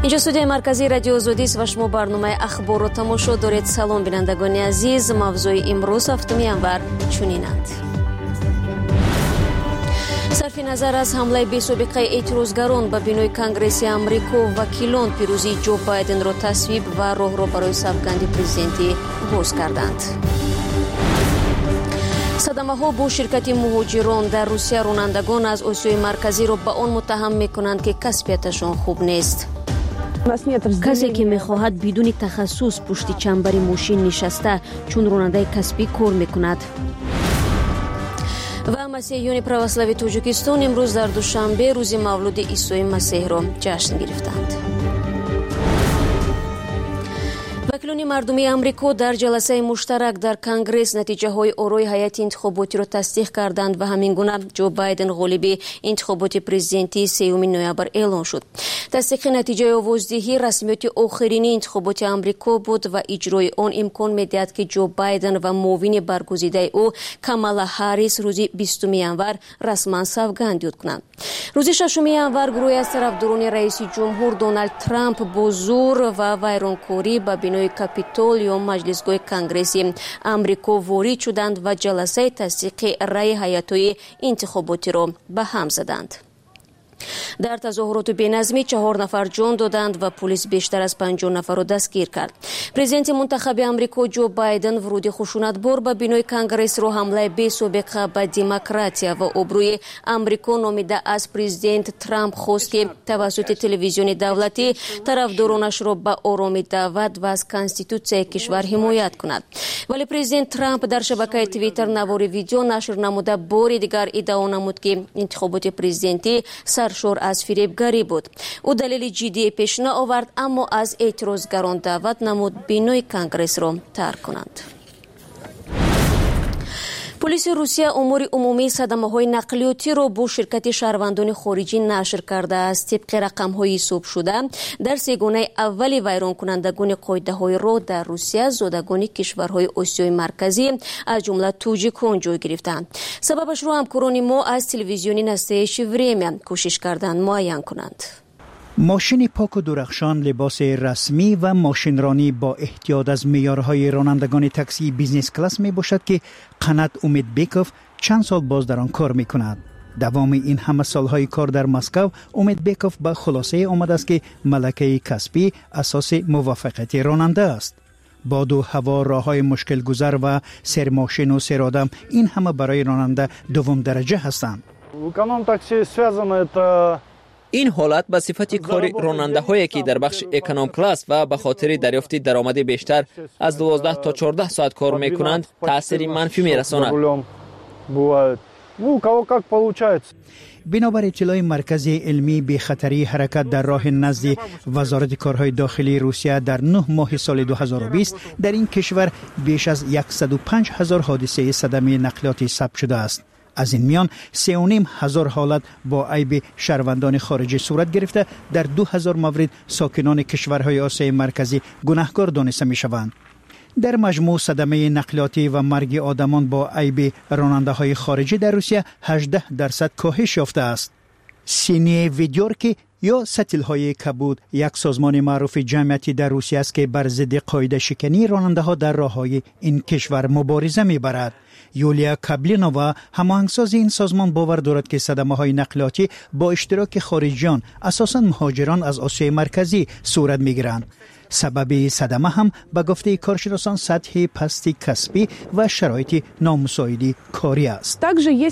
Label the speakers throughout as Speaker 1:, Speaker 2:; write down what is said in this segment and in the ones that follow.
Speaker 1: اینجا استودیوی مرکزی رادیو آزادی است و شما برنامه اخبار رو تماشا دارید. سلام بینندگان عزیز، موضوع امروز هفتم ینور چنینند: صرف نظر از حمله بی‌سابقه اعتراضگران به بینای کنگرس امریکا، وکیلان پیروزی جو بایدن را تصویب و راه را برای سوگند پرزیدنتی باز کردند. صدمه ها با شرکت مهاجران در روسیه رانندگان از آسیای مرکزی را به آن متهم میکنند که کسبیتشان خوب نیست. کسی که میخواهد بدون تخصص پشت چنبر ماشین نشسته چون راننده کسبی کار میکند. و مسیحیان پروسلاوی تاجیکستان امروز در دوشنبه روز مولد عیسی مسیح را جشن گرفتند. وکیلان مردمی امریکا در جلسه مشترک در کنگرس نتیجه های آرای هیئت انتخاباتی را تصدیق کردند و همین گونه جو بایدن غالب انتخابات پرزیدنتی 3 نوامبر اعلان شد. تصدیق نتیجه آوازدهی رسمیت آخرین انتخابات امریکا بود و اجرای آن امکان می‌دهد که جو بایدن و معاون برگزیده او کامالا هریس روز 20 ینور رسما سوگند یاد کنند. روز 6 ینور گروهی از طرفداران رئیس جمهور دونالد ترامپ با زور و ویرانکاری به بینای کاپیتول یا مجلسگاه کنگرسی امریکا وارد شدند و جلسه تصدیق رأی هیئت‌های انتخاباتی را به هم زدند. در تظاهرات بی‌نظمی 4 نفر جان دادند و پلیس بیشتر از 50 نفر را دستگیر کرد. پرزیدنت منتخب امریکا جو بایدن ورود خشونتبار به بینای کنگرس را حمله بی‌سابقه به دموکراتیا و آبروی امریکا نامیده از پرزیدنت ترامپ خواست که توسط تلویزیون دولتی طرفدارانش را به آرامی دعوت و از کانستیتوسیای کشور حمایت کند. ولی پرزیدنت ترامپ در شبکه توییتر نوار ویدیو نشر نموده بار دیگر ادعا نمود که انتخابات پرزیدنتی سرشار از فریبگری بود. او دلیل جدی پیش نآورد اما از اعتراضگران دعوت نمود بینای کنگرس را ترک کنند. پلیس روسیه امور عمومی صدمه‌های نقلیاتی را با شرکت شهروندان خارجی نشر کرده است. طبق رقم‌های حساب شده در سگانه اولی ویران کنندگان قاعده‌های راه در روسیه زادگان کشورهای آسیای مرکزی از جمله تاجیکان جای گرفتند. سببش را همکاران ما از تلویزیون نسته‌اش وریم کوشش کردند معین کنند.
Speaker 2: ماشین پاک و درخشان، لباس رسمی و ماشینرانی با احتیاط از معیارهای رانندگان تاکسی بیزنس کلاس می باشد که قنات امیدبکوف چند سال باز در آن کار می کند. دوام این همه سالهای کار در مسکو، امیدبکوف به خلاصه آمده است که ملکه کسبی اساس موفقیت راننده است. باد و هوا، راههای مشکل گذر و سر ماشین و سر آدم، این همه برای راننده دوم درجه هستند.
Speaker 3: این حالت به صفت کار راننده هایی که در بخش اکونوم کلاس و به خاطر دریافت درآمد بیشتر از 12 تا 14 ساعت کار می کنند تأثیر منفی می رساند.
Speaker 2: بنابر اطلاع مرکز علمی به خطری حرکت در راه نزد وزارت کارهای داخلی روسیه، در 9 ماه سال 2020 در این کشور بیش از 105,000 حادثه صدمه نقلیاتی ثبت شده است. از این میان 3,500 حالت با عیب شهروندان خارجی صورت گرفته. در 2,000 مورد ساکنان کشورهای آسیای مرکزی گناهکار دانسته می شوند. در مجموع صدمه نقلیاتی و مرگ آدمان با عیب راننده های خارجی در روسیه 18% کاهش یافته است. سینی ویدیورکی یا ستیل های کبود یک سازمان معروف جمعیتی در روسیه است که بر ضد قاعده شکنی راننده ها در راههای این کشور مبارزه می برد. یولیا کابلینووا، هماهنگساز این سازمان، باور دارد که صدمه های نقلیاتی با اشتراک خارجیان، اساساً مهاجران از آسیای مرکزی صورت می گیرند. سبب صدمه هم به گفته کارشناسان سطح پستی کسبی و شرایط نامساعد کاری است.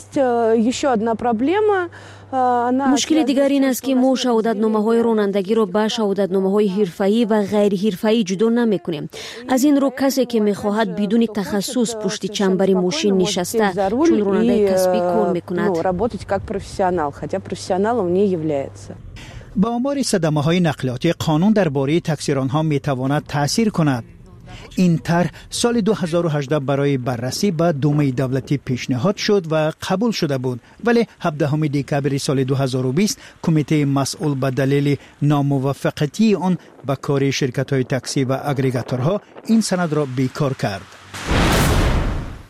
Speaker 1: مشکل دیگر این است که ما شهادتنامه‌های رانندگی را به شهادتنامه‌های حرفه‌ای و غیر حرفه‌ای جدا نمی‌کنیم. از این رو کسی که می‌خواهد بدون تخصص پشت چنبر ماشین نشسته چون راننده کسبی کار می‌کند.
Speaker 2: با آمار صدمه‌های نقلیاتی قانون درباره تاکسیران‌ها می‌تواند تأثیر کند. این طرح سال 2018 برای بررسی به دومه دولتی پیشنهاد شد و قبول شده بود، ولی 17 دکبر سال 2020 کمیته مسئول به دلیل ناموافقتی آن با کار شرکت‌های تاکسی و اگریگاتورها این سند را بیکار کرد.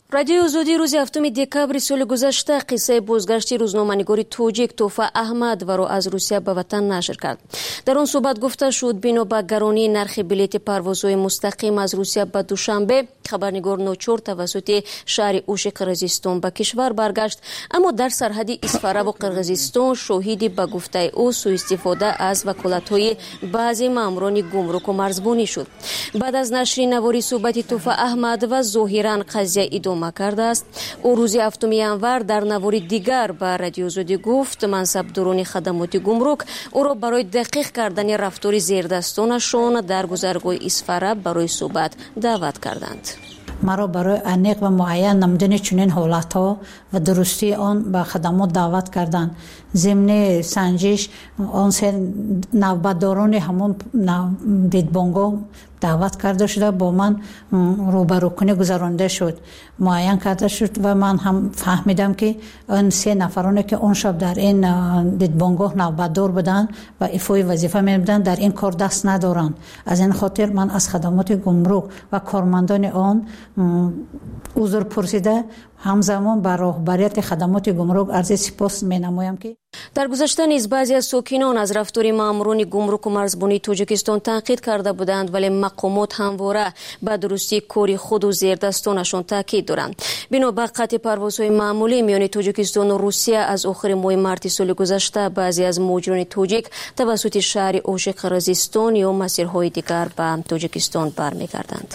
Speaker 1: радиои озодӣ рӯзи 7 декабри соли гузашта қиссаи бозгашти рӯзноманигори тоҷик Туҳфа Аҳмадоваро аз Русия ба ватан нашр кард. Дар он суҳбат гуфта шуд бино ба гаронии нархи билети парвозҳои мустақим аз Русия ба Душанбе, хабарнигор ночор тавассути шаҳри Ӯши Қирғизистон ба кишвар баргашт, аммо дар сарҳади Исфараву Қирғизистон шоҳиди ба гуфтаи ӯ сӯистифода аз ваколатҳои баъзе маъмурони гумруку марзбонӣ шуд. баъд аз нашри навори суҳбати Туҳфа Аҳмадова зоҳиран қазия идома кардааст. ӯ рӯзи 7 январ дар навори дигар ба радиоозодӣ гуфт мансабдорони хадамоти гумрук ӯро барои дақиқ кардани рафтори зердастонашон дар гузаргоҳи Исфараб барои суҳбат даъват карданд.
Speaker 4: маро барои аниқ ва муайян намудани чунин ҳолатҳо ва дурустии он ба хадамот даъват карданд. зимни санҷиш он се навбатдорони ҳамон дидбонгоҳ даъват карда шуда бо ман рӯбарӯкунӣ гузаронида шуд, муайян карда шуд ва ман ҳам фаҳмидам ки он се нафароне ки он шаб дар ин дидбонгоҳ навбатдор буданд ва ифои вазифа мебуданд дар ин кор даст надоранд. аз ин хотир ман аз хадамоти гумрук ва кормандони он узр пурсида ҳамзамон ба роҳбарияти хадамоти гумрук арзи сипос менамоям ки
Speaker 1: дар гузашта низ баъзе аз сокинон аз рафтори маъмурони гумруку марзбонии Тоҷикистон танқид карда буданд, вале мақомот ҳамвора ба дурустии кори худу зердастонашон таъкид доранд. бино ба қатъи парвозҳои маъмулӣ миёни Тоҷикистону Русия аз охири моҳи марти соли гузашта баъзе аз муҳоҷирони тоҷик тавассути шаҳри Ӯши Қирғизистон ё масирҳои дигар ба Тоҷикистон бармегарданд.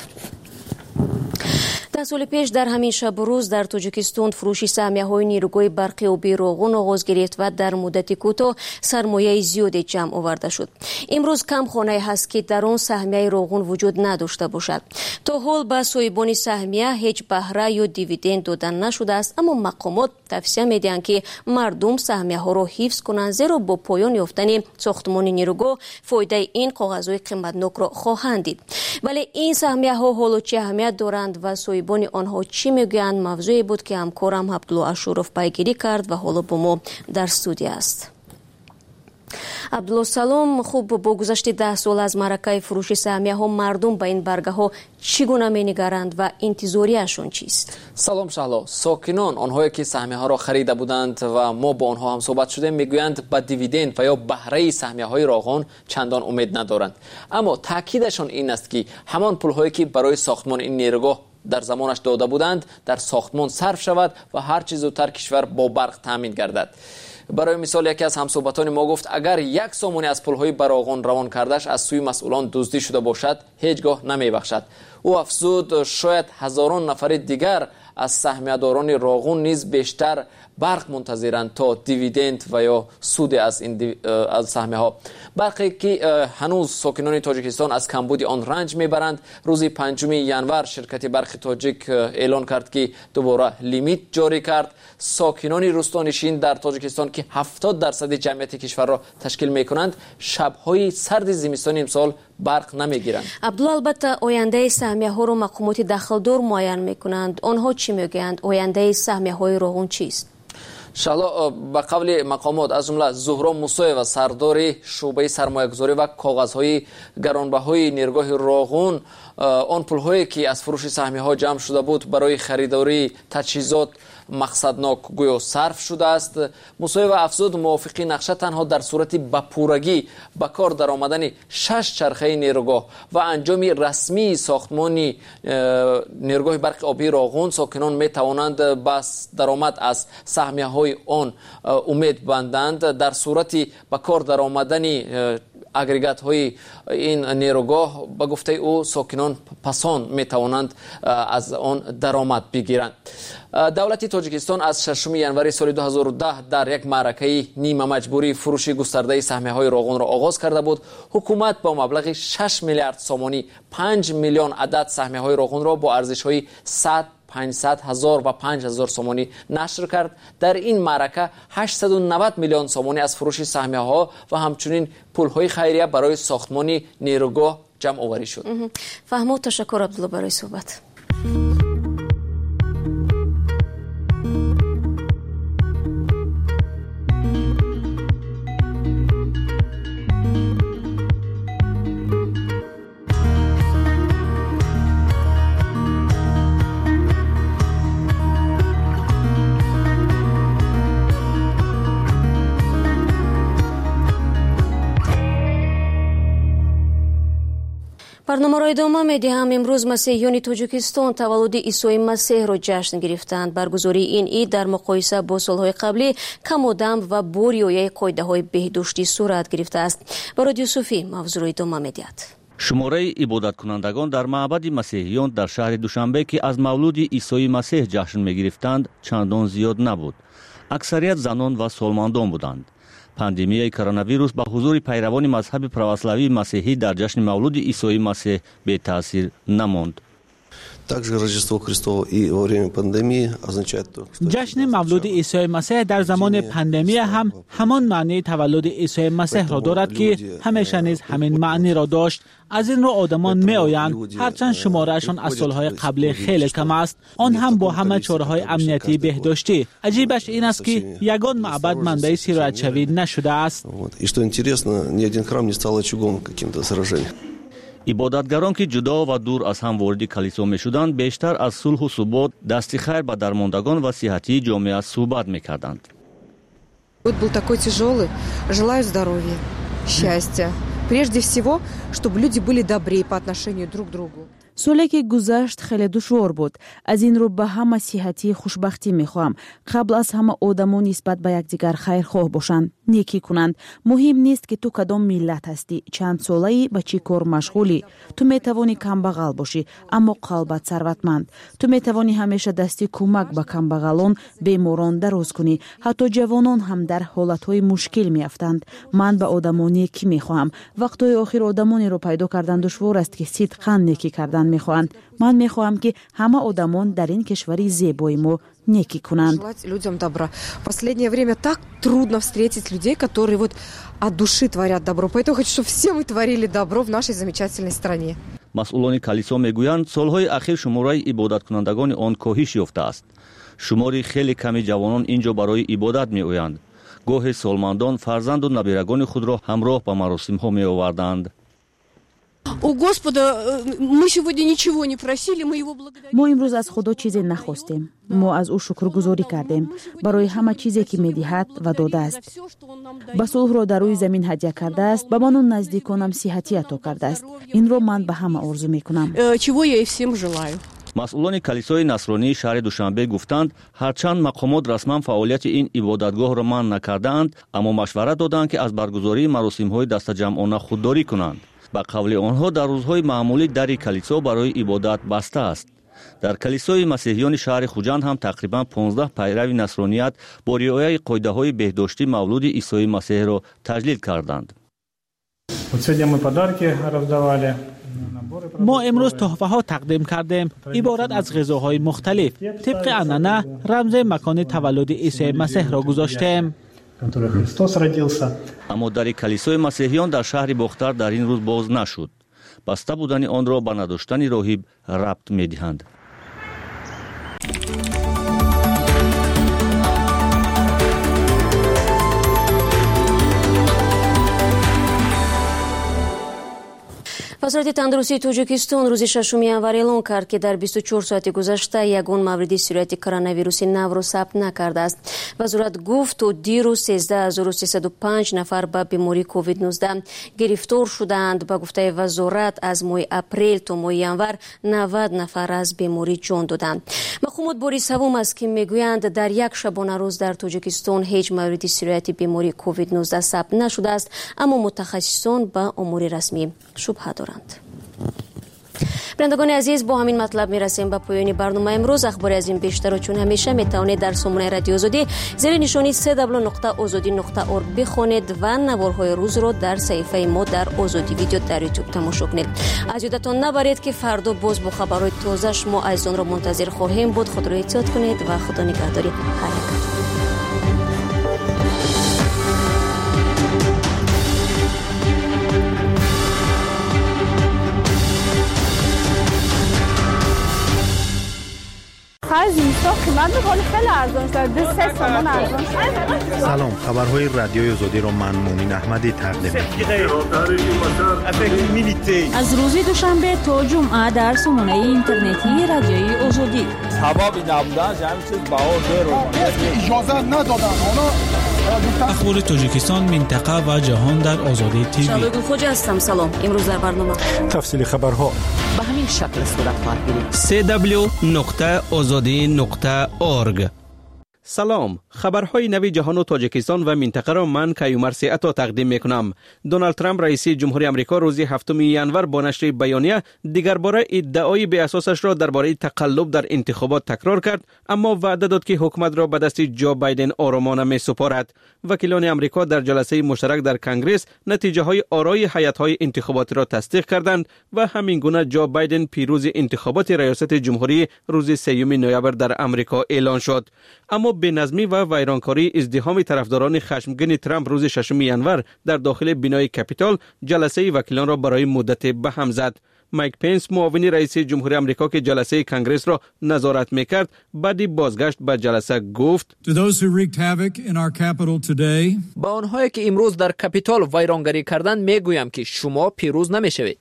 Speaker 1: 10 соли пеш дар ҳамин шабу рӯз дар Тоҷикистон фурӯши саҳмияҳои нирӯгоҳи барқи обии Роғун оғоз гирифт ва дар муддати кӯтоҳ сармояи зиёде ҷамъ оварда шуд. имрӯз кам хонае ҳаст ки дар он саҳмияи Роғун вуҷуд надошта бошад. то ҳол ба соҳибони саҳмия ҳеҷ баҳра ё дивиденд дода нашудааст, аммо мақомот тавсия медиҳанд ки мардум саҳмияҳоро ҳифз кунанд, зеро бо поён ёфтани сохтмони нирӯгоҳ фоидаи ин коғазҳои қиматнокро хоҳанд дид. вале ин саҳмияҳо ҳоло чӣ аҳамият доранд ва соҳибони онҳо чӣ мегӯянд? мавзӯе буд ки ҳамкорам Абдулло Ашуров пайгирӣ кард ва ҳоло бо мо дар студия аст. Абдулло салом, хуб, бо гузашти 10 сол аз маъракаи фурӯши саҳмияҳо мардум ба ин баргаҳо чӣ гуна менигаранд ва интизорияшон чист?
Speaker 3: салом Шаҳло, сокинон онҳое ки саҳмияҳоро харида буданд ва мо бо онҳо ҳам суҳбат шудем мегӯянд ба дивиденд ва ё баҳраи саҳмияҳои Роғун чандон умед надоранд. аммо таъкидашон ин аст ки ҳамон пулҳое ки барои сохтмони ин нерӯгоҳ дар замонаш дода буданд дар сохтмон сарф шавад ва ҳар чӣ зудтар кишвар бо барқ таъмин гардад. барои мисол яке аз ҳамсуҳбатони мо гуфт агар як сомони аз пулҳои ба Роғун равон кардаш аз сӯи масъулон дуздӣ шуда бошад ҳеҷ гоҳ намебахшад. ӯ афзуд шояд ҳазорон нафари дигар аз саҳмиядорони Роғун низ бештар барқ мунтазиранд то дивиденд ва ё суде аз саҳмияҳо. барқе ки ҳанӯз сокинони Тоҷикистон аз камбуди он ранҷ мебаранд. рӯзи 5 январ ширкати барқи тоҷик эълон кард ки дубора лимит ҷорӣ кард. сокинони рӯстонишин дар Тоҷикистон ки 70% ҷамъияти кишварро ташкил мекунанд шабҳои сарди зимистони имсол барқ намегиранд.
Speaker 1: Абдулло, албатта ояндаи саҳмияҳоро мақомоти дахлдор муайян мекунанд. онҳо чӣ мегӯянд? ояндаи саҳмияҳои Роғун чист?
Speaker 3: Шаҳло, ба қавли мақомот аз ҷумла Зуҳро Мусоева, сардори шуъбаи сармоягузорӣ ва коғазҳои гаронбаҳои нерӯгоҳи Роғун, он пулҳое ки аз фурӯши саҳмияҳо ҷамъ шуда буд барои харидории таҷҳизот мақсаднок гӯё сарф шудааст. Мусоева афзуд мувофиқи нақша танҳо дар сурати ба пурагӣ ба кор даромадани 6 чархаи нерӯгоҳ ва анҷоми расмии сохтмони нерӯгоҳи барқи обии Роғун сокинон метавонанд ба даромад аз саҳмияҳои он умед банданд. дар сурати ба кор даромадани агрегатҳои ин нерӯгоҳ ба гуфтаи ӯ сокинон пасон метавонанд аз он даромад бигиранд. давлати Тоҷикистон аз 6 январи соли 2010 дар як маъракаи нима маҷбурӣ фурӯши густардаи саҳмияҳои Роғунро оғоз карда буд. ҳукумат бо маблағи 6 миллиард сомонӣ 5 миллион адад саҳмияҳои Роғунро бо арзишҳои 100, 500 ҳазор ва 5000 сомонӣ нашр кард. дар ин маърака 890 миллион сомонӣ аз фурӯши саҳмияҳо ва ҳамчунин пулҳои хайрия барои сохтмони нерӯгоҳ ҷамъоварӣ шуд.
Speaker 1: фаҳмод, ташаккур Абдулло барои суҳбат. برنامه را ادامه می‌دهم. امروز مسیحیان تاجیکستان تولد عیسی مسیح را جشن گرفتند. برگزاری این عید در مقایسه با سالهای قبلی کم و دم و با رعایت قاعده‌های بهداشتی صورت گرفته است. با رادیو صوفی موضوع را ادامه می‌دهد.
Speaker 5: شماره عبادت کنندگان در معبد مسیحیان در شهر دوشنبه که از مولود عیسی مسیح جشن می‌گرفتند چندان زیاد نبود. اکثریت زنان و سالمندان بودند. پاندمیای کرونا ویروس با حضور پیروان مذهب پرواسلاوی مسیحی در جشن مولود عیسی مسیح به تاثیر نماند.
Speaker 6: جشن مولود عیسی مسیح در زمان پاندمی هم همان معنی تولد عیسی مسیح را دارد که همیشه نیز همین معنی را داشت. از این رو آدمان می آیند هرچند شمارهشان از سالهای قبل خیلی کم است، آن هم با همه چاره‌های امنیتی بهداشتی. عجیبش این است که یگان معبد منبع سیرت شوی نشده است.
Speaker 5: عبادتگران که جدا و دور از هم وارد کلیسا می شدند بیشتر از صلح و ثبات، دست خیر به درماندگان و صحتی جامعه صحبت می کردند.
Speaker 7: Год был такой тяжелый. Желаю здоровья, счастья. Прежде всего, чтобы люди были добрее по отношению друг к другу.
Speaker 8: سالی که گذشت خیلی دشوار بود. از این رو به همه صحتی خوشبختی میخواهم. قبل از همه آدمان نسبت به یکدیگر خیرخواه باشند، نیکی کنند. مهم نیست که تو کدام ملت هستی، چند ساله‌ای، با چی کار مشغولی. تو میتوانی کمبغل باشی اما قلبت ثروتمند. تو میتوانی همیشه دستی کمک به کمبغلان، بیماران دراز کنی. حتی جوانان هم در حالتهای مشکل میافتند. من به آدمان نیکی میخواهم. وقتی آخر آدمانی رو پیدا کردن دشوار است که صدقاً نیکی کردن میخواهند. من میخواهم که همه آدمان در این کشوری زیبای ما نیکی کنند.
Speaker 7: Людям добра. В последнее время так трудно встретить людей, которые вот от души творят добро. Поэтому хочу, чтобы все мы творили добро в нашей замечательной стране.
Speaker 5: مسئولان کلیسا میگویند سالهای اخیر شماره عبادت کنندگان آن کاهش یافته است. شماری خیلی کمی جوانان اینجا برای عبادت میآیند. گاهی سالمندان فرزند و نبیرگان خود را همراه به مراسم ها میآوردند.
Speaker 8: ما امروز از خدا چیزی نخواستیم. ما از او شکرگزاری کردیم برای همه چیزی که میدهد و داده است. با صلح را در روی زمین هدیه کرده است، به من و نزدیکانم صحتی عطا کرده است. این را من به همه آرزو میکنم.
Speaker 5: مسئولان کلیسای نصرانی شهر دوشنبه گفتند هرچند مقامات رسما فعالیت این عبادتگاه را منع نکردند، اما مشورت دادند که از برگزاری مراسم‌های دست جمعانه خودداری کنند. با قول آنها در روزهای معمولی در کلیسا برای عبادت بسته است. در کلیسای مسیحیان شهر خوجند هم تقریبا 15 پیرو نصرانیت با رعایت قاعده‌های بهداشتی مولود عیسی مسیح را تجلیل کردند.
Speaker 6: ما امروز تحفه ها تقدیم کردیم، عبارت از غذاهای مختلف. طبق عنعنه رمز مکان تولد عیسی مسیح را گذاشتیم.
Speaker 5: اما در کلیسای مسیحیان در شهر باختر در این روز باز نشد. بسته بودن آن را به نداشتن راهب ربط می‌دهند.
Speaker 1: وزارت تندرستی تاجیکستان روز ششم январ اعلام کرد که در 24 ساعت گذشته یگان مورد سیرت کرونا ویروس نو را ثبت نکرده است. وزارت گفت تا دیروز 13305 نفر به بیماری کووید 19 گرفتار شدند. با گفته وزارت از ماه اپریل تا ماه январ 90 نفر از بیماری جان دادند. مقامات باری سوم است که میگویند در یک شبانه روز در تاجیکستان هیچ مورد سیرت بیماری کووید 19 ثبت نشده است، اما متخصصان به امور رسمی شبهه دارند. برندگان عزیز، با همین مطلب میرسیم به پایان برنامه امروز. اخباری از این بیشتر و چون همیشه میتوانید در سامانه رادیو آزادی زیر نشانی www.azadi.org بخوانید و نوارهای روز را در صفحه ما در آزادی ویدیو در یوتیوب تماشا کنید. از یادتان نبرید که فردا باز با خبرهای تازه شما عزیزان را منتظر خواهیم بود. خود را احتیاط کنید و خدا نگهداری هر یک.
Speaker 9: سلام، خبرهای رادیوی آزادی را من مومن احمدی تقدیم می‌کنم.
Speaker 8: از روز دوشنبه تا جمعه در سامانه اینترنتی رادیوی آزادی.
Speaker 10: سبب نبودن همین چیز باور رو اجازه ندادن.
Speaker 6: اخبار تاجیکستان، منطقه و جهان در آزادی تیوی.
Speaker 1: شادو خوجا هستم. سلام. امروز در برنامه
Speaker 9: تفصیل خبرها
Speaker 10: به همین شکل صورت خواهد گرفت.
Speaker 11: www.azadi.org. سلام، خبرهای نوی جهان و تاجیکستان و منطقه را من کیومر سیعتا تقدیم میکنم. دونالد ترامپ رئیس جمهوری آمریکا روز 7 ژانویه با نشر بیانیه دیگر باره ادعای بی اساسش را درباره تقلب در انتخابات تکرار کرد، اما وعده داد که حکومت را به دست جو بایدن آرامانه میسپارد. وکیلان آمریکا در جلسه مشترک در کنگره نتیجه های آرای هیئت‌های انتخاباتی را تصدیق کردند و همین گونه جو بایدن پیروز انتخابات ریاست جمهوری روز 3 نوامبر در آمریکا اعلان شد. اما بینظمی و ویرانکاری ازدحام طرفداران خشمگین ترامپ روز 6 ژانویه در داخل بنای کپیتال جلسه وکیلان را برای مدت به هم زد. مایک پنس، معاون رئیس جمهوری آمریکا که جلسه کنگره را نظارت میکرد، بعد بازگشت به جلسه گفت:
Speaker 3: با آنهایی که امروز در کپیتال ویرانگری کردند میگویم که شما پیروز نمیشوید.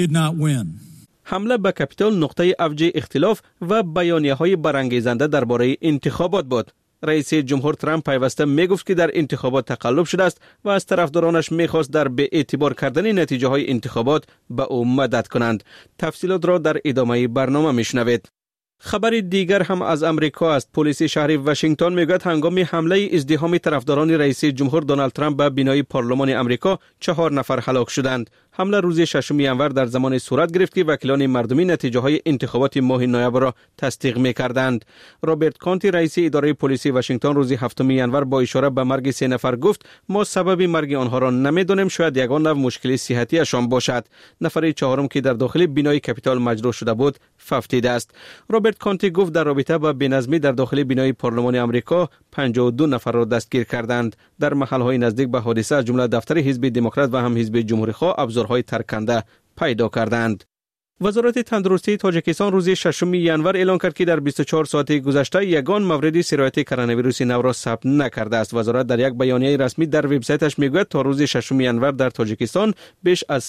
Speaker 11: حمله به کپیتال نقطه اوج اختلاف و بیانیه‌های برانگیزنده درباره انتخابات بود. رئیس جمهور ترامپ پیوسته میگفت که در انتخابات تقلب شده است و از طرفدارانش میخواست در به اعتبار کردن نتیجه های انتخابات به او مدد کنند. تفصیلات را در ادامه برنامه میشنوید. خبر دیگر هم از امریکا است. پلیس شهر واشنگتن میگوید هنگام حمله ازدحام طرفداران رئیس جمهور دونالد ترامپ به بنای پارلمان امریکا 4 نفر هلاک شدند. حمله روز 6 ژانویه در زمان صورت گرفت که وکیلان مردمی نتیجه های انتخابات ماه نوامبر را تصدیق می‌کردند. رابرت کانتی رئیس اداره پلیس واشنگتن روز 7 ژانویه با اشاره به مرگ 3 نفر گفت: ما سبب مرگ آنها را نمی‌دانیم، شاید یگان نوع مشکل صحتی اشان باشد. نفر چهارم که در داخل بنای کپیتال مجروح شده بود فوتیده است. رابرت کانتی گفت در رابطه با بینظمی در داخل بنای پارلمان آمریکا 52 نفر را دستگیر کردند. در محل‌های نزدیک به حادثه از جمله دفتر حزب دموکرات و هم حزب جمهوری‌خواه ابزارهای ترکننده پیدا کردند. وزارت تندرستی تاجیکستان روز 6 ژانویه اعلام کرد که در 24 ساعت گذشته یگان مورد سرایت کرونا ویروس نو را ثبت نکرده است. وزارت در یک بیانیه رسمی در وبسایتش میگوید تا روز 6 ژانویه در تاجیکستان بیش از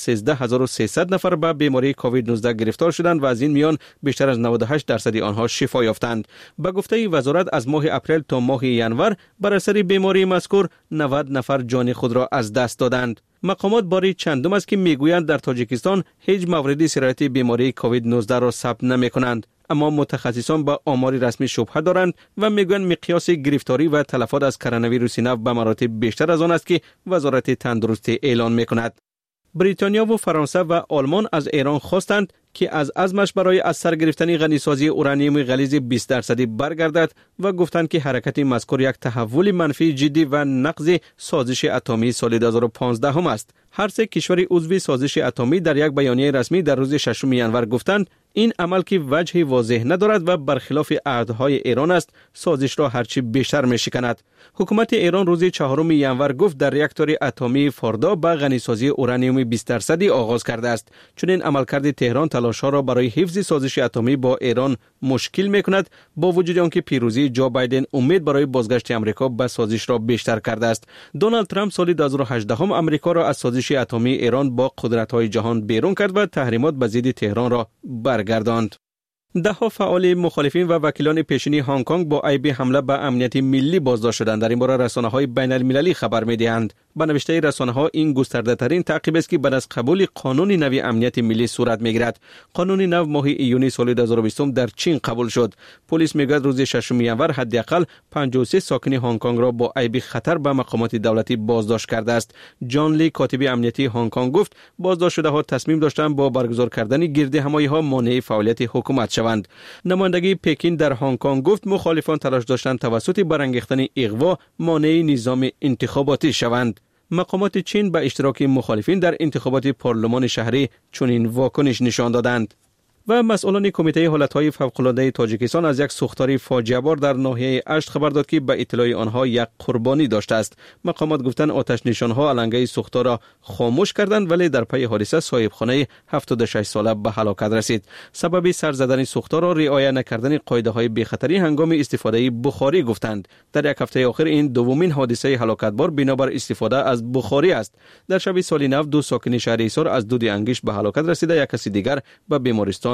Speaker 11: 13300 نفر به بیماری کووید 19 گرفتار شدند و از این میان بیشتر از 98% آنها شفا یافتند. به گفته وزارت از ماه اپریل تا ماه ژانویه بر اثر بیماری مذکور 90 نفر جان خود را از دست دادند. مقامات باری چندم است که میگویند در تاجیکستان هیچ موردی سرایت بیماری کووید 19 را ثبت نمی‌کنند، اما متخصصان با آمار رسمی شبهه دارند و میگویند مقیاس گرفتاری و تلفات از کرونا ویروس نو به مراتب بیشتر از آن است که وزارت تندرستی اعلان می‌کند. بریتانیا و فرانسه و آلمان از ایران خواستند که از عزمش برای از سر گرفتن غنیسازی اورانیوم غلیظ 20% برگردد و گفتند که حرکت مذکور یک تحول منفی جدی و نقض سازش اتمی سال 2015 هم است. هر سه کشور عضو سازش اتمی در یک بیانیه رسمی در روز 6 ژانویه گفتند این عمل که وجهی واضح ندارد و برخلاف عهدهای ایران است، سازش را هرچی بیشتر می‌شکند. حکومت ایران روز 4 ژانویه گفت در ریاکتور اتمی فوردا به غنیسازی اورانیوم 20% آغاز کرده است. چون این عملکرد تهران تلاش‌ها را برای حفظ سازش اتمی با ایران مشکل می‌کند، با وجود آنکه پیروزی جو بایدن امید برای بازگشت آمریکا به سازش را بیشتر کرده است. دونالد ترامپ سال 2018 آمریکا را از سازش اتمی ایران با قدرت‌های جهان بیرون کرد و تحریمات به ضد تهران را برگرداند. ده‌ها فعال مخالفین و وکیلان پیشینی هنگ کنگ با عیب حمله به امنیت ملی بازداشت شدند. در این باره رسانه‌های بین‌المللی خبر می‌دهند. به نوشته رسانه‌ها این گسترده‌ترین تعقیب است که بعد از قبول قانون نو امنیت ملی صورت می‌گیرد. قانون نو ماه ایونی سال 2020 در چین قبول شد. پلیس می‌گوید روز 6 ژانویه حداقل 53 ساکن هنگ کنگ را با عیب خطر به مقامات دولتی بازداشت کرده است. جان لی کاتب امنیتی هنگ کنگ گفت بازداشت شده‌ها تصمیم داشتند با برگزار کردن گردهمایی‌ها مانع فعالیت حکومت شوند. نمایندگی پکین در هنگ کنگ گفت مخالفان تلاش داشتند توسط برانگیختن اغوا مانع نظام انتخاباتی شوند. مقامات چین به اشتراک مخالفین در انتخابات پارلمان شهری چنین واکنش نشان دادند. و مسئولان کمیته حالتهای فوق‌العاده تاجیکستان از یک سوختار فاجعه بار در ناحیه اشت خبر داد که به اطلاع آنها یک قربانی داشته است. مقامات گفتند آتش نشانها علنگه سوختار را خاموش کردند، ولی در پی حادثه صاحبخانه 76 ساله به هلاکت رسید. سبب سر زدن سوختار را رعایت نکردن قاعده‌های بی‌خطری هنگام استفاده بخاری گفتند. در یک هفته اخیر این دومین حادثه هلاکت بار بنابر استفاده از بخاری است. در شب سال نو دو ساکن شهر ایسار از دود انگشت به هلاکت رسیده، یک کس دیگر به بیمارستان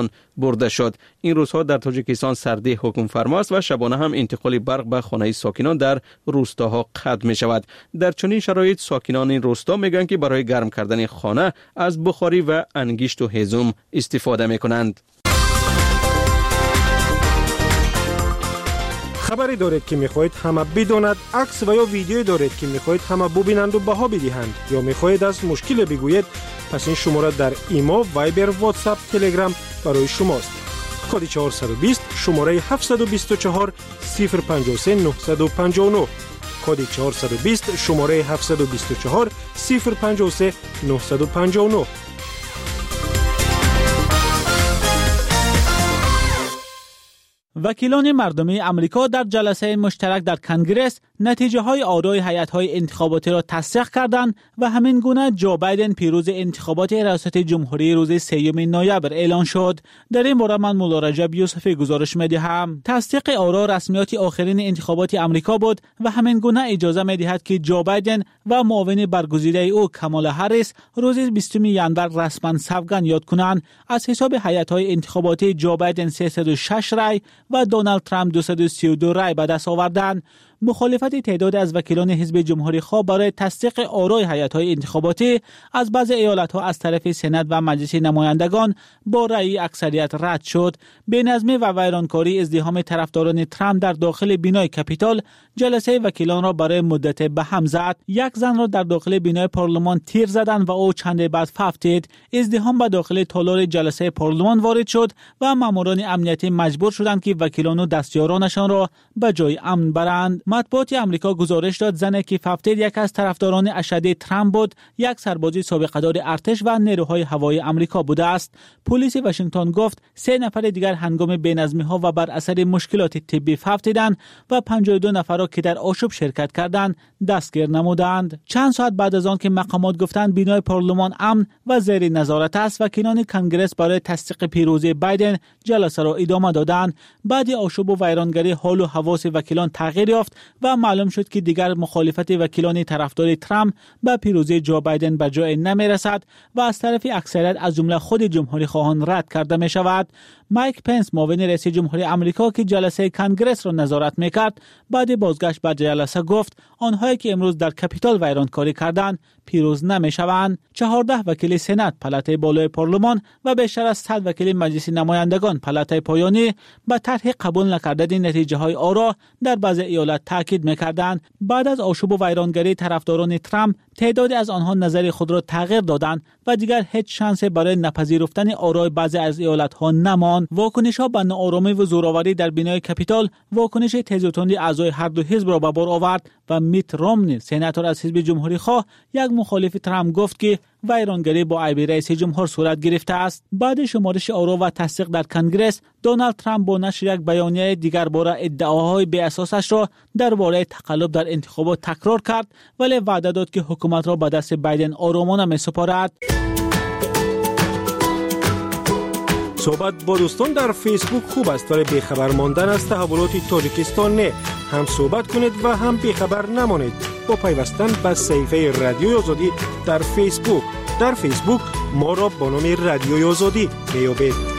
Speaker 11: تاجیکستان برده شد. این روزها در تاجیکستان سردی حکم فرماست و شبانه هم انتقال برق به خانه ساکنان در روستاها قطع می شود. در چنین شرایط ساکنان این روستا میگن که برای گرم کردن خانه از بخاری و انگشت و هیزم استفاده می کنند.
Speaker 12: خبری دارید که میخواهید همه بداند، عکس و یا ویدیویی دارید که میخواهید همه ببینند و بها بدهند یا میخواهید از مشکل بگویید، پس این شماره در ایما، وایبر، واتساپ، تلگرام برای شماست. کد 420 شماره 724 053 959. کد 420 شماره 724 053 959.
Speaker 6: وکیلان مردمی امریکا در جلسه مشترک در کنگرس نتیجه های آرای هیئت‌های انتخاباتی را تصدیق کردند و همین گونه جو بایدن پیروز انتخابات ریاست جمهوری روز 3 نوامبر اعلان شد. در این باره من مولا رجب یوسفی گزارش می‌دهم. تصدیق آرا رسمیات آخرین انتخابات امریکا بود و همین گونه اجازه می‌دهد که جو بایدن و معاون برگزیده او کامالا هریس روز 20 ژانویه رسما سوگند یاد کنند. از حساب هیئت‌های انتخاباتی جو بایدن 306 رای و دونالد ترامپ 232 رای به دست آوردند. مخالفت تعداد از وکیلان حزب جمهوری خواه برای تصدیق آرای هیئت‌های انتخاباتی از بعضی ایالت‌ها از طرف سنا و مجلس نمایندگان با رأی اکثریت رد شد. بینظمی و ویرانکاری ازدحام طرفداران ترامپ در داخل بینای کپیتال جلسه وکیلان را برای مدت به هم زد. یک زن را در داخل بینای پارلمان تیر زدند و او چند بعد ففتید. ازدحام به داخل تالار جلسه پارلمان وارد شد و ماموران امنیتی مجبور شدند که وکیلان و دستیارانشان را به جای امن برند. مطبوعات آمریکا گزارش داد زنی که ففتید یک از طرفداران اشدی ترامپ بود، یک سرباز سابقه‌دار ارتش و نیروهای هوایی آمریکا بوده است. پلیس واشنگتن گفت 3 نفر دیگر هنگام بینظمی‌ها و بر اثر مشکلات طبی ففتیدند و 52 نفر را که در آشوب شرکت کردند دستگیر نمودند. چند ساعت بعد از آن که مقامات گفتند بینای پارلمان امن و زیر نظارت است، وکیلان کنگرس برای تصدیق پیروزی بایدن جلسه را ادامه دادند. بعد آشوب و ویرانگری حال و حواس وکیلان تغییر یافت و معلوم شد که دیگر مخالفت وکیلان طرفدار ترامپ به پیروزی جو بایدن به جای نمی رسد و از طرف اکثریت از جمله خود جمهوری خواهان رد کرده می شود. مایک پنس معاون رئیس جمهوری آمریکا که جلسه کنگرس را نظارت میکرد بعد بازگشت به جلسه گفت آنهایی که امروز در کپیتال ویرانکاری کردند پیروز نمیشوند. 14 وکیل سنات پلاته بالای پارلمان و بیشتر از 100 وکیل مجلس نمایندگان پلاته پایانی به طرح قبول نکردن نتیجه های آرا در بعضی ایالات تاکید میکردند. بعد از آشوب و ویرانگری طرفداران ترامپ تعدادی از آنها نظر خود را تغییر دادند و دیگر هیچ شانسی برای نپذیرفتن آرای بعضی از ایالت‌ها نماند. واکنش‌ها به ناآرامی و زورآوری در بینای کپیتال واکنش تیز و تندی اعضای هر دو حزب را به بار آورد و میت رومنی سناتور از حزب جمهوری خواه یک مخالف ترامپ گفت که ویرانگری با عیب رئیس جمهور صورت گرفته است. بعد شمارش آرا و تصدیق در کنگرس دونالد ترامپ با نشر یک بیانیه دیگر باره ادعاهای بی اساسش را درباره تقلب در انتخابات تکرار کرد، ولی وعده داد که حکومت را به دست بایدن آرامانه می‌سپارد.
Speaker 12: صحبت با دوستان در فیسبوک خوب است، ولی بیخبر ماندن از تحولات تاجیکستان نه. هم صحبت کنید و هم بیخبر نمانید با پیوستن به صفحه رادیوی آزادی در فیسبوک. در فیسبوک ما را با نام رادیوی آزادی بیابید.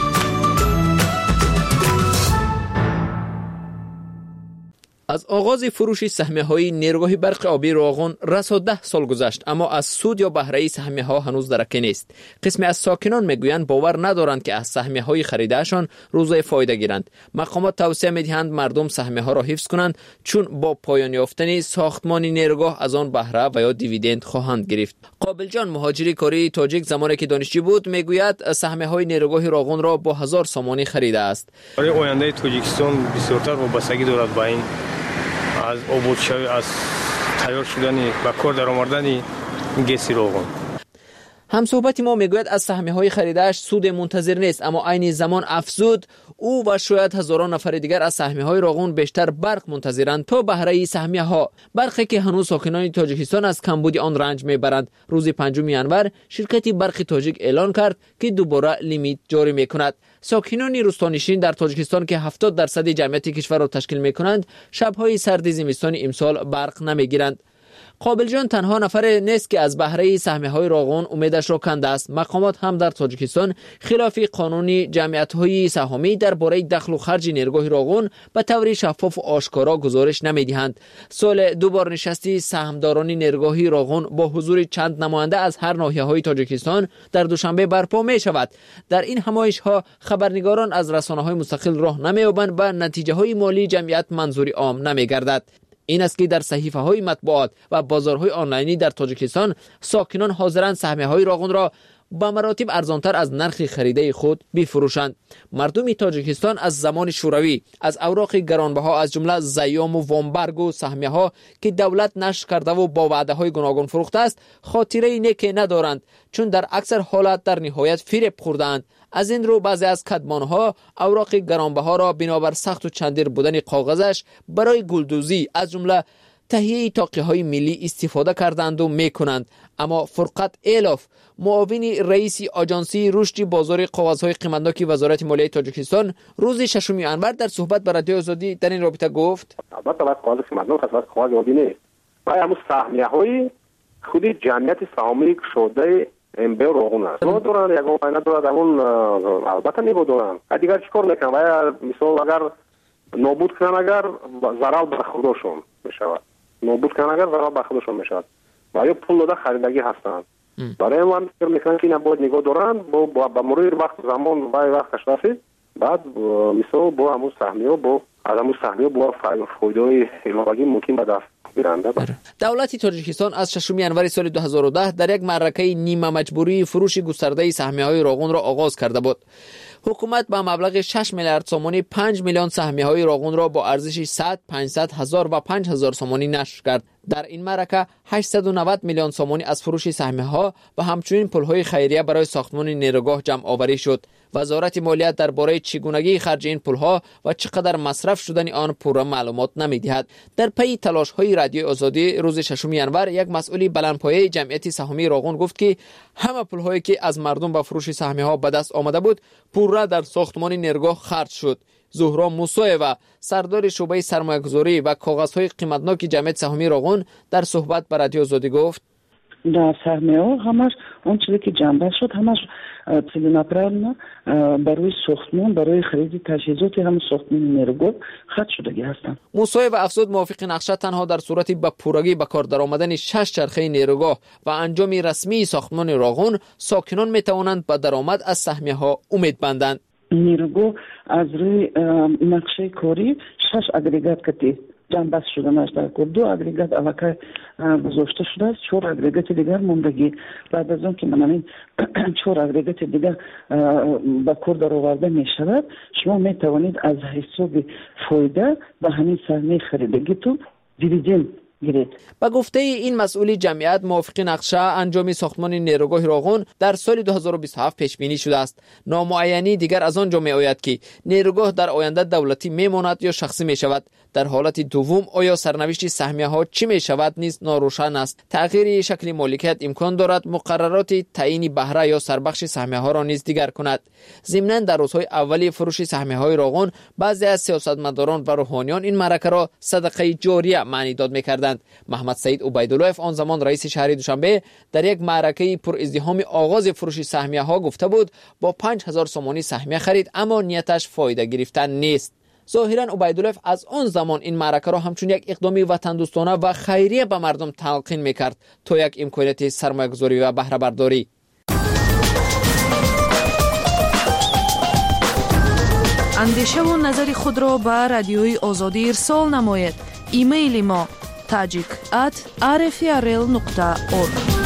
Speaker 3: از آغاز فروش سهمیه‌های نیروگاه برق آبی راغون رسا 10 سال گذشت، اما از سود یا بهره سهمیه‌ها هنوز درکی نیست. قسمی از ساکنان میگویند باور ندارند که از سهمیه‌های خریدهشان روزای فایده گیرند. مقامات توصیه می‌دهند مردم سهمیه‌ها را حفظ کنند، چون با پایان یافتن ساختمان نیروگاه از آن بهره و یا دیویدند خواهند گرفت. قابل جان مهاجری کاری تاجیک زمانی که دانشجو بود میگوید سهمیه‌های نیروگاه راغون را با 1000 سامانی خریده است.
Speaker 13: برای آینده تاجیکستان بسیارتر وابستگی دارد با این از آبادشوی، از تیار شدن و کار در آوردن گس راغون.
Speaker 3: هم صحبت ما میگوید از سهمیه‌های خریده‌اش سود منتظر نیست، اما عین زمان افزود او و شاید هزاران نفر دیگر از سهمیه‌های راغون بیشتر برق منتظرند تا بهره سهمیه‌ها. برقی که هنوز ساکنان تاجیکستان از کمبود آن رنج میبرند. روز 5 ژانویه شرکت برق تاجیک اعلان کرد که دوباره لیمیت جاری میکند. ساکنان روستانشین در تاجیکستان که 70% جمعیت کشور را تشکیل میکنند، شب‌های سرد زمستان امسال برق نمیگیرند. قابل جان تنها نفر نیست که از بهره سهمیه‌های راغون امیدش را کنده است. مقامات هم در تاجیکستان خلاف قانون جمعیت‌های سهامی درباره دخل و خرج نیرگاه راغون به طور شفاف و آشکارا گزارش نمی‌دهند. سال 2 بار نشستی سهامداران نیرگاه راغون با حضور چند نماینده از هر ناحیه‌های تاجیکستان در دوشنبه برپا می‌شود. در این همایش‌ها خبرنگاران از رسانه‌های مستقل راه نمی‌یابند و نتیجه‌های مالی جمعیت منظوری عام نمی‌گردد. این است که در صحیفه‌های مطبوعات و بازارهای آنلاینی در تاجیکستان ساکنان حاضرند سهمیه‌های راغون را با مراتب ارزانتر از نرخ خریده خود بفروشند. مردم تاجیکستان از زمان شوروی از اوراق گرانبها از جمله زیام و وامبرگ و سهمیه‌ها که دولت نشر کرده و با وعده‌های گوناگون فروخته است خاطره نیکی ندارند، چون در اکثر حالات در نهایت فریب خوردند. از این رو بعضی از کدمانها اوراق گرانبها را بنابر سخت و چندیر بودن کاغذش برای گلدوزی از جمله تهیه تاقیه‌های ملی استفاده کردند و میکنند. اما فرقت ایلوف معاون رئیس آژانسی رشد بازار کاغذهای قیمتناک وزارت مالیه تاجیکستان روز 6 انور در صحبت با رادیو آزادی در این رابطه گفت:
Speaker 14: البته باید کاغذ قیمتناک از کاغذ عادی نیست. همون سهمیه‌های خود جمعیت سهامی شده به راغون است. ما دوران یک آینه دوران اون البته نمی‌دونن. دیگر چیکار میکنن؟ مثلا اگر نابود کنن اگر ضرر به خودشون میشود. نابود کنن اگر ضرر به خودشون میشود. و یا پول داده خریدگی هستند. برای من فکر میکنم که اینا باید نگاه دارن با مرور وقت زمان و وقتش رسید بعد مثلا با همون سهمیه با از همون سهمیه با فایده علاوه‌ای ممکن به دست بیارند.
Speaker 3: دولت تاجیکستان از 6 انور سال 2010 در یک معرکه نیمه مجبوری فروش گسترده سهمیه‌های راغون را آغاز کرده بود. حکومت با مبلغ 6 میلیارد سومانی 5 میلیون سهمیه‌های راغون را با ارزش 100 500 هزار و 5000 سومانی نشر کرد. در این معرکه 890 میلیون سومانی از فروش سهمیه‌ها و همچنین پول‌های خیریه برای ساختمان نیروگاه جمع آوری شد. وزارت مالیات درباره چگونگی خرج این پول‌ها و چقدر مصرف شدن آن پورا معلومات نمی‌دهد. در پی تلاش‌های رادیو آزادی روز 6 انور یک مسئول بلندپایه جمعیت سهامی راغون گفت که همه پول‌هایی که از مردم به فروش سهمیه‌ها به دست آمده بود پورا در ساختمان نیروگاه خرج شد. زهرا موسویوا سردار شعبه سرمایه‌گذاری و کاغذهای قیمتناک جمعیت سهامی راغون در صحبت با رادیو آزادی گفت:
Speaker 15: در سهمیه‌ها همش اون چیزی که جنبه شد همش целенаправленно برای ساختمان برای خرید تجهیزات هم ساختمان نیروگاه خرج شدگی هستند.
Speaker 3: موسویوا افزود موافق نقشه تنها در صورت به پورگی به کار درآمدن 6 چرخه نیروگاه و انجام رسمی ساختمان راغون ساکنان میتوانند به درآمد از سهمیه‌ها امید بندند.
Speaker 15: نیروگاه از روی نقشه کاری 6 اگریگات کتی جنبش شده نشده که 2 اگریگات علاقه گذاشته شده است، 4 اگریگات دیگر موندگی. بعد از اون که من این 4 اگریگات دیگر به کار در آورده می شود شما می توانید از حساب فایده به همین سهمیه خریدگی تو دیویدند گیرید.
Speaker 3: با گفته این مسئول جمعیت موافق نقشه انجام ساختمان نیروگاه راغون در سال 2027 پیش بینی شده است. نامعینی دیگر از آنجا می آید که نیروگاه در آینده دولتی می ماند یا شخصی می شود. در حالت دوم آیا سرنوشت سهمیه ها چی می شود نیز ناروشن است. تغییر شکل مالکیت امکان دارد مقررات تعیین بهره یا سربخش سهمیه ها را نیز دیگر کند. ضمناً در روزهای اولی فروش سهمیه های راغون بعضی از سیاستمداران و روحانیان این معرکه را صدقه جاریه معنی داد می‌کردند. محمد سعید عبیداللهف آن زمان رئیس شهر دوشنبه در یک معرکه پر ازدحام آغاز فروش سهمیه ها گفته بود با 5000 سومانی سهمیه خرید اما نیتش فایده گرفتن نیست. ظاهراً عبیداللهف از آن زمان این معرکه را همچون یک اقدام وطن دوستانه و خیریه به مردم تلقین می‌کرد تا یک امکانات سرمایه‌گذاری و بهره برداری.
Speaker 8: اندیشه و نظر خود را به رادیوی آزادی ارسال نماید. ایمیل ما tajik@rfrl.org.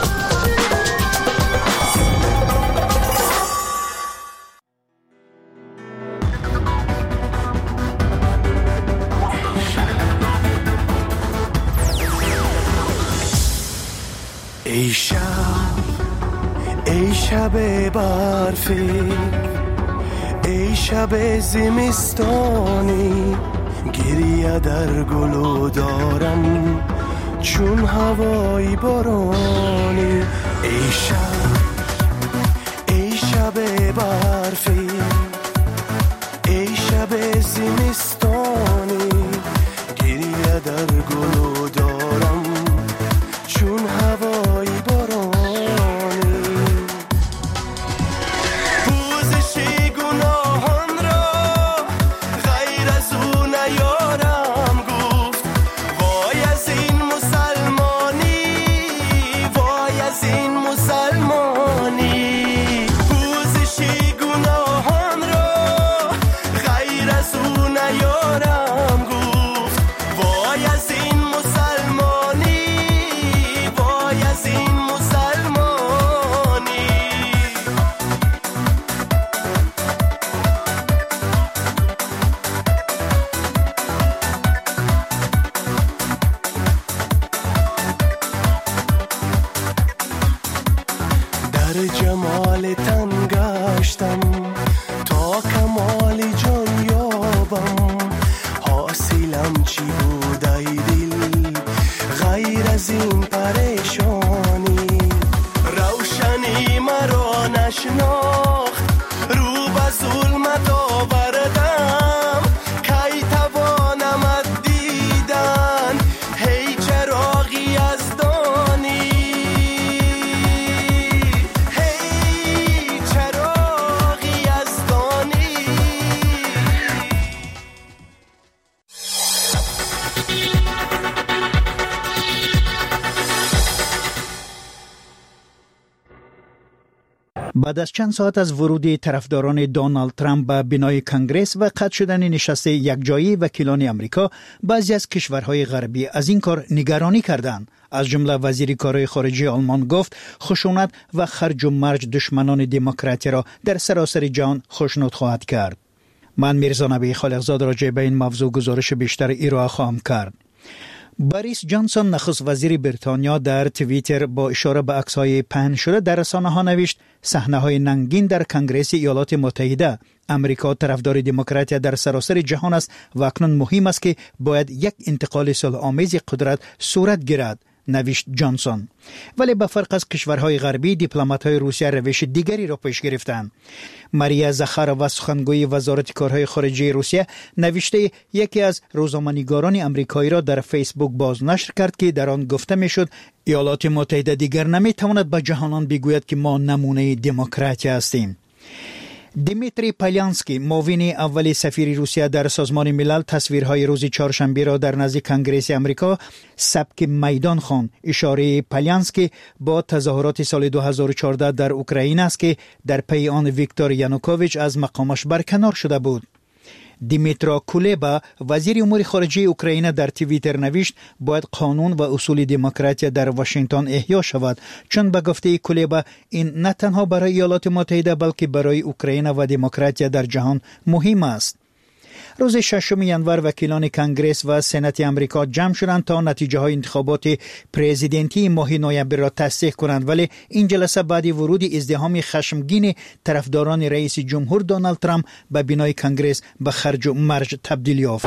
Speaker 16: ای شب برفی ای شب زمستانی گریه در گلو دارم چون هوای بارانی ای شب برفی ای شب زمستانی گریه در گلو دارم چی بود ای دل غیر از این پریشانی روشنی مرا نشناخت رو به ظلمت آوردم کی توانم از دیدن هی چراغی از دانی هی چراغی از دانی
Speaker 2: بعد از چند ساعت از ورود طرفداران دونالد ترامپ به بینای کنگره و قطع شدن نشست یکجایی وکیلان آمریکا، بعضی از کشورهای غربی از این کار نگرانی کردند. از جمله وزیر کارهای خارجه آلمان گفت خشونت و خرج و مرج دشمنان دموکراسی را در سراسر جهان خشنود خواهد کرد. من میرزا نبی خالقزاد راجع به این موضوع گزارش بیشتر ارائه خواهم کرد. بوریس جانسون نخست وزیر بریتانیا در توییتر با اشاره به عکس‌های پهن شده در رسانه‌ها نوشت صحنه‌های ننگین در کنگره ایالات متحده. امریکا طرفدار دموکراسی در سراسر جهان است و اکنون مهم است که باید یک انتقال صلح‌آمیز قدرت صورت گیرد، نوشت جانسون. ولی به فرق از کشورهای غربی، دیپلمات‌های روسیه روش دیگری را پیش گرفتند. ماریا زخارova سخنگوی وزارت کارهای خارجه روسیه نوشته یکی از روزنامه‌نگاران آمریکایی را در فیسبوک بازنشر کرد که در آن گفته میشد ایالات متحده دیگر نمیتواند به جهانیان بگوید که ما نمونه دموکراسی هستیم. دیمیتری پالانسکی معاون اول سفیر روسیه در سازمان ملل تصویرهای روز چهارشنبه را در نزد کنگره آمریکا سبک میدان خواند. اشاره پالانسکی با تظاهرات سال 2014 در اوکراین است که در پی آن ویکتور یانوکوویچ از مقامش برکنار شده بود. دیمیترا کولبا وزیر امور خارجه اوکراین در توییتر نوشت باید قانون و اصول دموکراسی در واشنگتن احیا شود، چون به گفته کولبا این نه تنها برای ایالات متحده بلکه برای اوکراین و دموکراسی در جهان مهم است. روز 6 ژانویه وکیلان کنگره و سنات آمریکا جمع شدند تا نتیجه های انتخابات پرزیدنتی ماه نوامبر را تصدیق کنند، ولی این جلسه بعد ورود ازدحام خشمگین طرفداران رئیس جمهور دونالد ترامپ به بینای کنگره به خرج و مرج تبدیل یافت.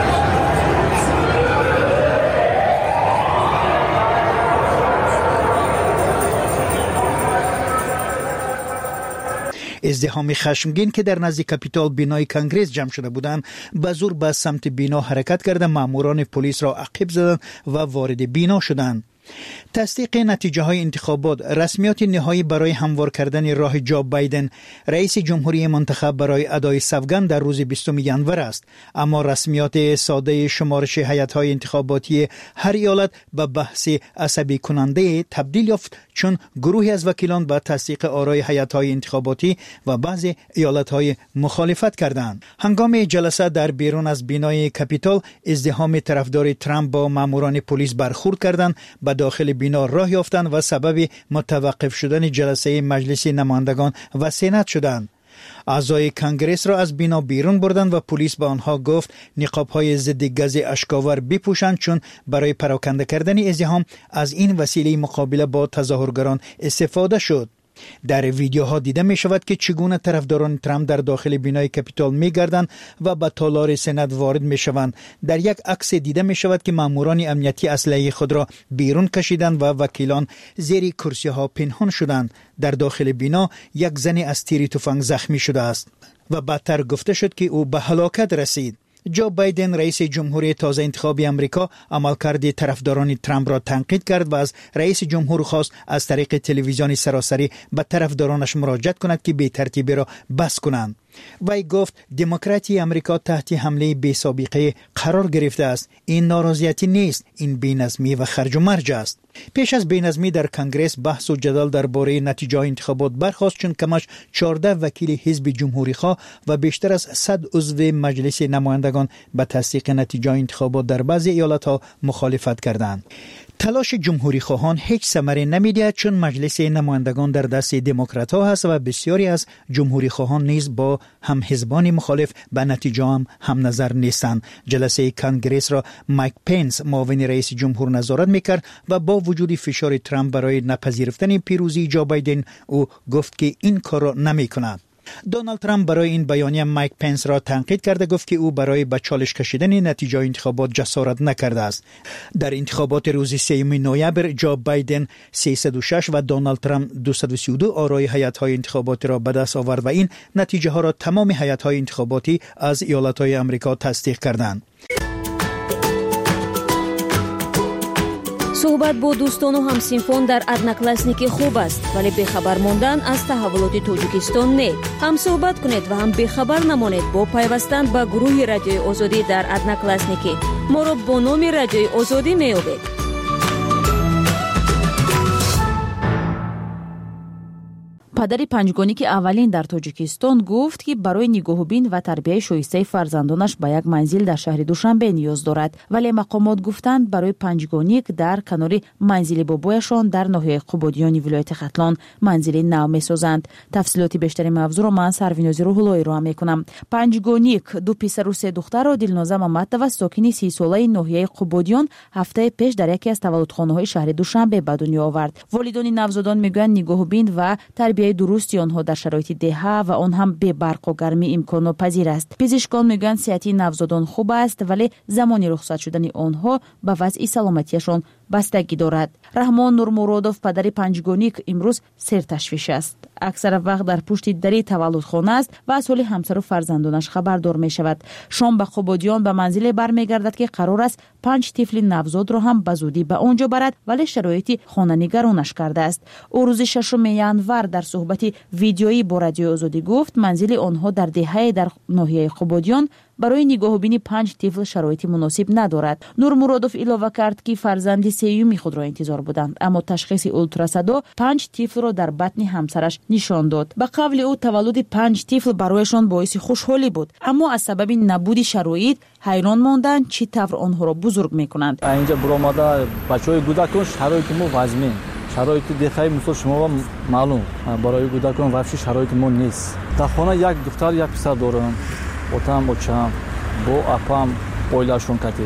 Speaker 2: ازدحام خشمگین که در نزد کاپیتال بینای کنگره جمع شده بودند به زور به سمت بینا حرکت کرده ماموران پلیس را عقب زدند و وارد بینا شدند. تصدیق نتیجه های انتخابات رسمیات نهایی برای هموار کردن راه جو بایدن رئیس جمهوری منتخب برای ادای سوگند در روز 20 ژانویه است، اما رسمیات ساده شمارش هیئت‌های انتخاباتی هر ایالت به بحث عصبی کننده تبدیل یافت، چون گروهی از وکیلان به تصدیق آرای هیئت‌های انتخاباتی و بعضی ایالت‌های مخالفت کردند. هنگام جلسه در بیرون از بینای کاپیتال ازدحام طرفدار ترامپ با ماموران پلیس برخورد کردند، به داخل بینا راه یافتند و سبب متوقف شدن جلسه مجلس نمایندگان و سنا شدند. اعضای کنگره را از بینا بیرون بردند و پلیس به آنها گفت نقاب‌های ضد گاز اشکاور بپوشند، چون برای پراکنده کردن ازدحام از این وسیله مقابله با تظاهرگران استفاده شد. در ویدیوها دیده می شود که چگونه طرفداران ترامپ در داخل بینای کاپیتال می گردند و به تالار سنات وارد می شوند. در یک عکس دیده می شود که ماموران امنیتی اسلحه خود را بیرون کشیدند و وکیلان زیر کرسی ها پنهان شدند. در داخل بینا یک زن از تیر تفنگ زخمی شده است و بعدتر گفته شد که او به هلاکت رسید. جو بایدن رئیس جمهوری تازه انتخابی آمریکا عملکرد طرفداران ترامپ را تنقید کرد و از رئیس جمهور خواست از طریق تلویزیون سراسری به طرفدارانش مراجعت کند که بی ترتیبی را بس کنند. وی گفت دموکراسی آمریکا تحت حمله بی سابقه قرار گرفته است. این ناراضیتی نیست، این بی‌نظمی و خرج و مرج است. پیش از بی‌نظمی در کنگره بحث و جدل درباره نتیجه انتخابات برخاست، چون کمش 14 وکیل حزب جمهوری خواه و بیشتر از 100 عضو مجلس نمایندگان به تصدیق نتیجه انتخابات در بعضی ایالت‌ها مخالفت کردند. تلاش جمهوری خواهان هیچ ثمری نمی‌دهد، چون مجلس نمایندگان در دست دموکرات‌ها است و بسیاری از جمهوری خواهان نیز با هم حزبان مخالف به نتیجه هم نظر نیستند. جلسه کنگره را مایک پنس معاون رئیس جمهور نظارت می‌کرد و با وجود فشار ترامپ برای نپذیرفتن پیروزی جو بایدن او گفت که این کار را نمی‌کند. دونالد ترامپ برای این بیانیه مایک پنس را تنقید کرده، گفت که او برای به چالش کشیدن نتیجه انتخابات جسارت نکرده است. در انتخابات روز 3 نوامبر جو بایدن 306 و دونالد ترامپ 232 آرای هیئت‌های انتخاباتی را به دست آورد و این نتیجه ها را تمام هیئت‌های انتخاباتی از ایالت‌های آمریکا تصدیق کردند.
Speaker 1: صحبت با دوستان و همسینفان در ادناکلاسنیکی خوب است، ولی بخبر ماندن از تحولات تاجیکستان نه. هم صحبت کنید و هم بخبر نمانید با پیوستن به گروه رادیوی آزادی در ادناکلاسنیکی. ما را با نام رادیوی آزادی میابید.
Speaker 8: پدر پنجگانی که اولین در تاجیکستان گفت که برای نگاهبین و تربیت شایسته فرزندانش به یک منزل در شهر دوشنبه نیاز دارد، ولی مقامات گفتند برای پنجگانی که در کنار منزل بابایشان در ناحیه قبادیان ولایت ختلان منزل نو می‌سازند. تفصیلات بیشتر موضوع را من سرویناز روح‌اللهی را می‌کنم. پنجگانی دو پسر و سه دختر را دلنازه محمد و ساکن 30 ساله ناحیه قبادیان هفته پیش در یکی از تولدخانه‌های شهر دوشنبه به دنیا آورد. والدان نوزادان میگویند نگاهبین و تربیت درستی آنها در شرایط دهه و آن هم به برق و گرمی امکان پذیر است. پزشکان میگویند صحت نوزادان خوب است، ولی زمان رخصت شدن آنها به وضع سلامتیشان بستگی دارد. رحمان نورمرادوف پدر پنجگانی که امروز سرتشویش است. اکثر وقت در پشت دری تولدخانه است و از حال همسر و فرزندانش خبردار می شود. شام به قبادیان به منزل برمیگردد که قرار است 5 طفل نوزاد را هم به زودی به آنجا برد، ولی شرایط خانه نگرانش کرده است. او روز 6 ژانویه در صحبت ویدیویی با رادیو آزادی گفت منزل آنها در دهه در ناحیه قبادیان برای نگاهبینی 5 طفل شرایط مناسب ندارد. نورمرادوف اضافه کرد که فرزند سیوم خود را انتظار بودند، اما تشخیص اولتراسادا 5 طفل را در بطن همسرش نشان داد. به قول او تولد 5 طفل برایشان باعث خوشحالی بود، اما از سبب نبود شرایط حیران ماندند چی طور آنها را بزرگ میکنند.
Speaker 17: اینجا برآمده بچهای کودکان شرایط ما وضعی شرایط دیگه مثل شما معلوم برای کودکان واقعی شرایط ما نیست. در خانه یک دختر یک پسر دارم. отам очам бо апам оилашон кати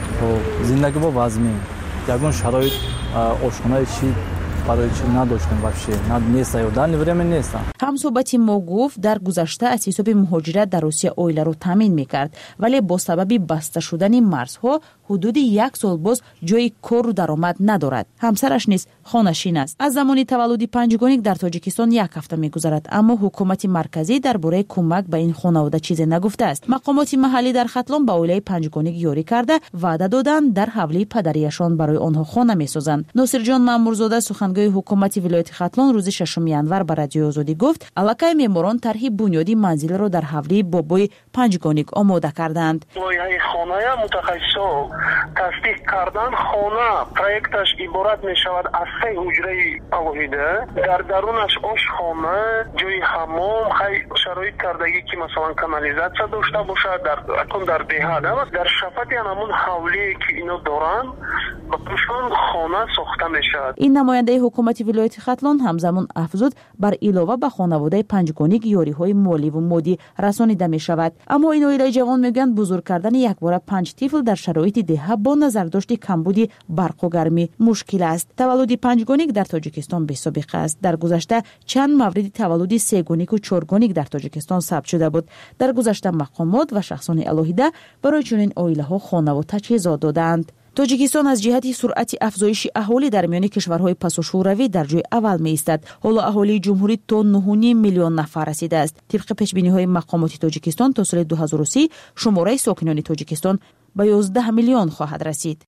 Speaker 17: зиндаги бо вазми ягон шароит ошхонаи чӣ برای چی نداشتم вообще نیست یا در время نیست.
Speaker 8: هم صحبتی ما گفت در گذشته از حساب مهاجرت در روسیه اویله رو تامین میکرد، ولی با سبب بسته شدن مرزها حدود 1 سال باز جای کار و درآمد ندارد. همسرش نیز خانه‌شین است. از زمان تولد پنجگانی در تاجیکستان 1 هفته میگذرد، اما حکومت مرکزی درباره کمک به این خانواده چیزی نگفته است. مقامات محلی در ختلان به اویله پنجگانی یاری کرده وعده دادند در حولی پدریشان برای آنها خانه میسازند. ناصر جان مامورزاده سخنگوی حکومت ولایت ختلان روز 6 ژانویه به رادیو آزادی گفت علاقه معماران طرح بنیادی منزل را در حولی بابای پنجگانی آماده کردند.
Speaker 18: لایحه خانه متخصصا تصدیق کردن خانه پروژهش عبارت می شود از 3 حجره علاوه در درونش آشخانه، جای حمام، شرایط کردگی که مثلا کانالیزاسیا داشته باشد در دهه در شفاتی همون حولی که اینو دارن با توشون خانه ساخته می شود.
Speaker 8: این نماینده حکومت ولایت ختلان همزمان افزود بر علاوه به خانواده پنجگانی یاری‌های مالی و مادی رسانیده می شود. اما این اویله جوان میگن بزرگ کردن یک بار 5 طفل در شرایط دهه با نظرداشت کمبود برق و گرمی مشکل است. تولد پنجگانی در تاجیکستان بی‌سابقه است. در گذشته چند مورد تولد سه‌گانی و چهارگانی در تاجیکستان ثبت شده بود. در گذشته مقامات و شخصان الهیده برای چنین اویله‌ها خانه و تجهیزات دادند. تاجیکستان از جهت سرعت افزایش اهالی در میان کشورهای پساشوروی در جای اول می‌ایستد. حالا اهالی جمهوری تا 9.5 میلیون نفر رسیده است. طبق پیش‌بینی‌های مقامات تاجیکستان تا سال 2030 شماره ساکنان تاجیکستان به 11 میلیون خواهد رسید.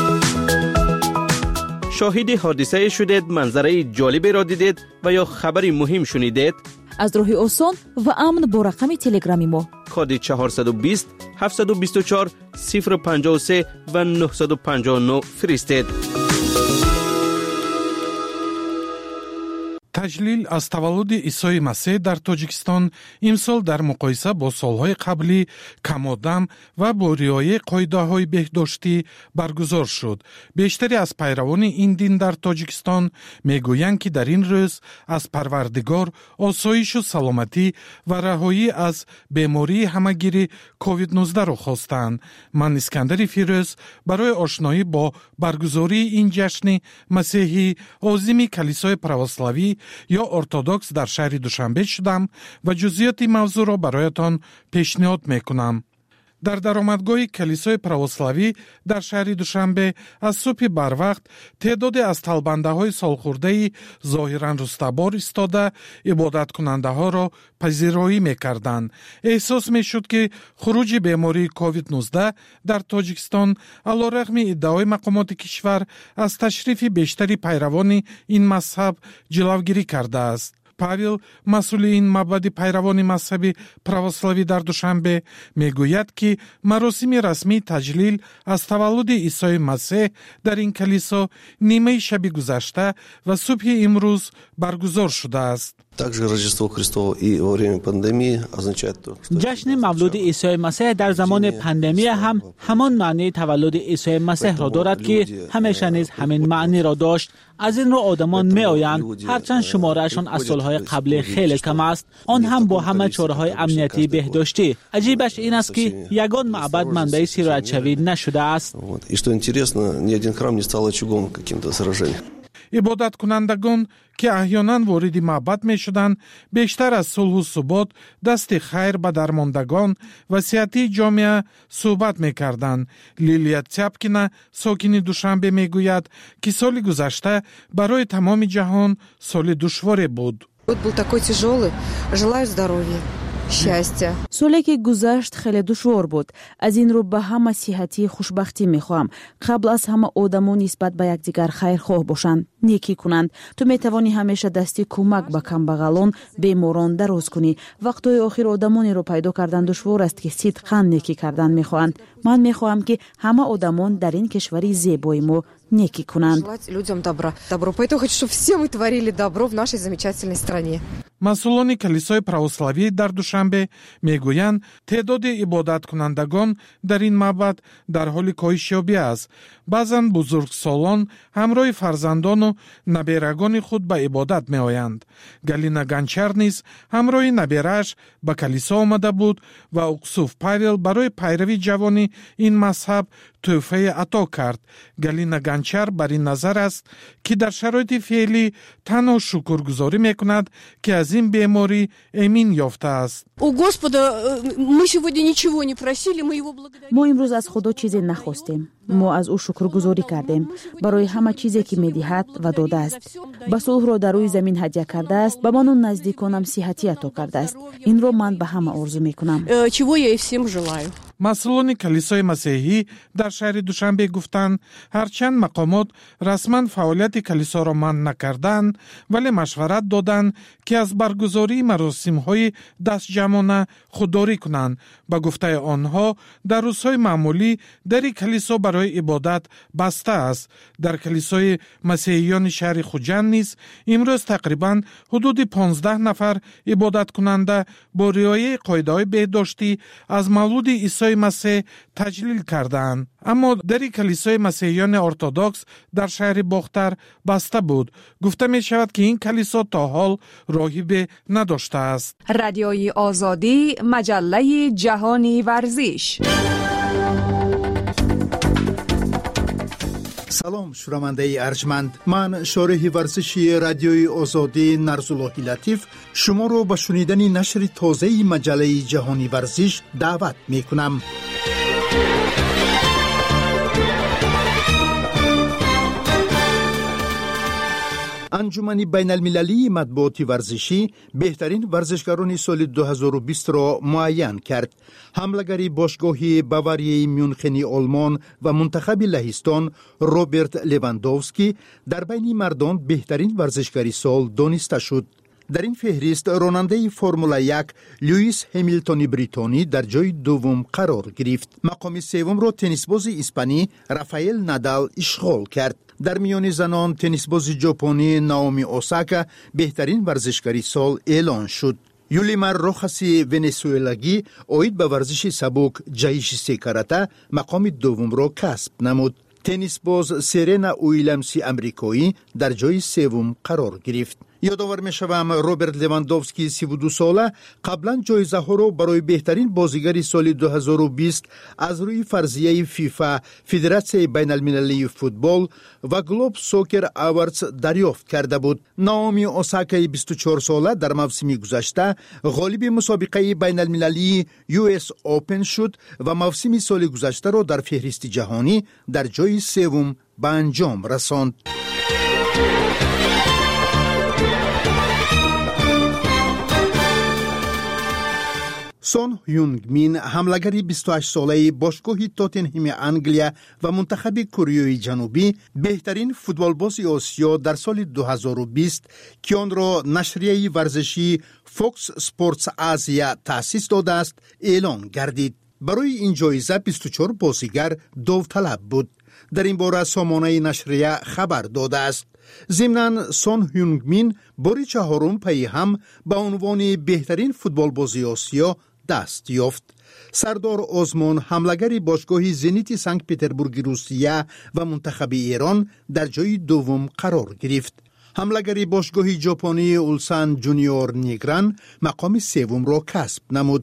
Speaker 11: شاهد حادثه شدید، منظره جالبی را دیدید و یا خبری مهم شنیدید؟
Speaker 8: از راه آسان و امن با رقم تلگرامی ما
Speaker 11: کد 420 724 053 و 959 فرستید.
Speaker 19: таҷлил аз таваллуди исои масеҳ дар тоҷикистон имсол дар муқоиса бо солҳои қаблӣ камодам ва бо риояи қоидаҳои беҳдоштӣ баргузор шуд. бештаре аз пайравони ин дин дар тоҷикистон мегӯянд ки дар ин рӯз аз парвардигор осоишу саломатӣ ва раҳоӣ аз бемории ҳамагири COVID-19-ро хостанд. ман Искандари Фирӯз барои ошноӣ бо баргузории ин ҷашни масеҳӣ озими калисои православӣ یا ارتدوکس در شهر دوشنبه شدم و جزئیات موضوع را برایتان پیشنهاد میکنم. در درآمدگاه کلیسای православی در شهر دوشنبه از صبح بروقت تعداد از طالبنده های سالخورده ظاهرا رستبار ایستاده عبادت کننده ها را پذیرایی میکردند. احساس میشد که خروج بیماری کووید 19 در تاجیکستان علیرغم ادعای مقامات کشور از تشریف بیشتری پیروان این مذهب جلوگیری کرده است. پاول مسئول این معبد پیروان مذهب православی در دوشنبه میگوید که مراسم رسمی تجلیل از تولد عیسی مسیح در این کلیسا نیمه شب گذشته و صبح امروز برگزار شده است.
Speaker 6: جشن مولود عیسی مسیح در زمان پاندمی هم همان معنی تولد عیسی مسیح را دارد که همیشه نیز همین معنی را داشت. از این رو آدمان می آیند هرچند شمارهشان از سالهای قبل خیلی کم است، آن هم با همه چاره‌های امنیتی بهداشتی. عجیبش این است که یگان معبد منبع سیرت شوی نشده است.
Speaker 19: عبادت کنندگان که احیانا وارد معبد می شدند بیشتر از صلح و ثبات، دست خیر به درماندگان و صحتی جامعه صحبت می کردند. لیلیا تیاپکینا ساکن دوشنبه می گوید که سال گذشته برای تمام جهان سال دشواری بود.
Speaker 7: Был такой тяжелый. Желаю здоровья.
Speaker 8: سالی که گذشت خیلی دشوار بود. از این رو به همه صحتی خوشبختی میخوام. قبل از همه آدمو نسبت به یکدیگر خیرخواه باشند، نیکی کنند. تو میتوانی همیشه دستی کمک به کمبغلان، بیماران دراز کنی. وقتای آخر آدمانی رو پیدا کردن دشوار است که صدقاً نیکی کردن میخواهند. من میخواهم که همه آدمان در این کشوری زیبای ما نیکی کنند.
Speaker 19: مسئولان کلیسای православی در دوشنبه میگویند تعداد عبادت کنندگان در این معبد در حال کاهش یابی است. بعضاً بزرگسالان همراه فرزندان و نبیرگان خود به عبادت می آیند. گالینا گانچار نیز همراه نبیرش به کلیسا آمده بود و اوکسوف پاول برای پیروی جوانی این مذهب تحفه عطا کرد. گالینا گانچار بر این نظر است که در شرایط فعلی تنها شکرگزاری میکند که از این بیماری امین یافته است.
Speaker 8: ما امروز از خدا چیزی نخواستیم. ما از او شکرگزاری کردیم برای همه چیزی که میدهد و داده است. به صلح را در روی زمین هدیه کرده است، به من و نزدیکانم صحتی عطا کرده است. این را من به همه آرزو میکنم.
Speaker 19: مسئولان کلیسای مسیحی در شهر دوشنبه گفتند هرچند مقامات رسما فعالیت کلیسا را منع نکردند، ولی مشورت دادند که از برگزاری مراسم‌های دست جمعانه خودداری کنند. با گفته آنها در روزهای معمولی در کلیسا برای عبادت بسته است. در کلیسای مسیحیان شهر خوجند نیز امروز تقریبا حدود 15 نفر عبادت کننده با رعایت قاعده‌های بهداشتی از مولود عیسی مسیح تجلیل کردند. اما در کلیسای مسیحیان ارتدوکس در شهر باختر بسته بود. گفته می شود که این کلیسا تا حال راهبی نداشته است.
Speaker 10: رادیوی آزادی، مجله جهانی ورزش.
Speaker 2: سلام شنونده ارجمند، من شارح ورزشی رادیوی آزادی نرزالله لطیف شما رو به شنیدن نشر تازه مجله جهانی ورزش دعوت می کنم. انجمن بین المللی مطبوعات ورزشی بهترین ورزشکاران سال 2020 را معین کرد. حمله‌گر باشگاه باواری میونخنی آلمان و منتخب لهستان روبرت لواندوفسکی در بین مردان بهترین ورزشکار سال دانسته شد. در این فهرست راننده فرمول 1 لوئیس همیلتون بریتانی در جای دوم قرار گرفت. مقام سوم را تنیسباز اسپانی رافائل نادال اشغال کرد. در میان زنان تنیسباز ژاپنی نائومی اوساکا بهترین ورزشکار سال اعلان شد. یولیمار روخاسی ونزوئلاگی اوید به ورزش سبک جایشیستی کاراته مقام دوم را کسب نمود. تنیسباز سرینا ویلیامز امریکایی در جای سوم قرار گرفت. یادآور می‌شوم روبرت لواندوفسکی 32 ساله قبلا جایزه رو برای بهترین بازیگر سال 2020 از روی فرضیه فیفا، فدراسیون بین المللی فوتبال و گلوب سوکر اواردز دریافت کرده بود. ناومی اوساکا 24 ساله در موسم گذشته غالب مسابقه بین المللی US Open شد و موسم سال گذشته را در فهرست جهانی در جای سوم به انجام رساند. سون هیونگ مین حمله‌گر 28 ساله باشگاه تاتنهام انگلیا و منتخب کره جنوبی بهترین فوتبالباز آسیا در سال 2020 که آن را نشریه ورزشی فوکس اسپورتس آسیا تأسیس داده است اعلان گردید. برای این جایزه 24 بازیگر داوطلب بود. در این باره سامانه نشریه خبر داده است. ضمناً سون هیونگ مین بار چهارم پی هم به عنوان بهترین فوتبالباز آسیا دست یافت. سردار آزمون حمله‌گر باشگاه زنیت سنت پترزبورگ روسیه و منتخب ایران در جای دوم قرار گرفت. حمله‌گر باشگاه ژاپنی اولسان جونیور نیگران مقام سوم را کسب نمود.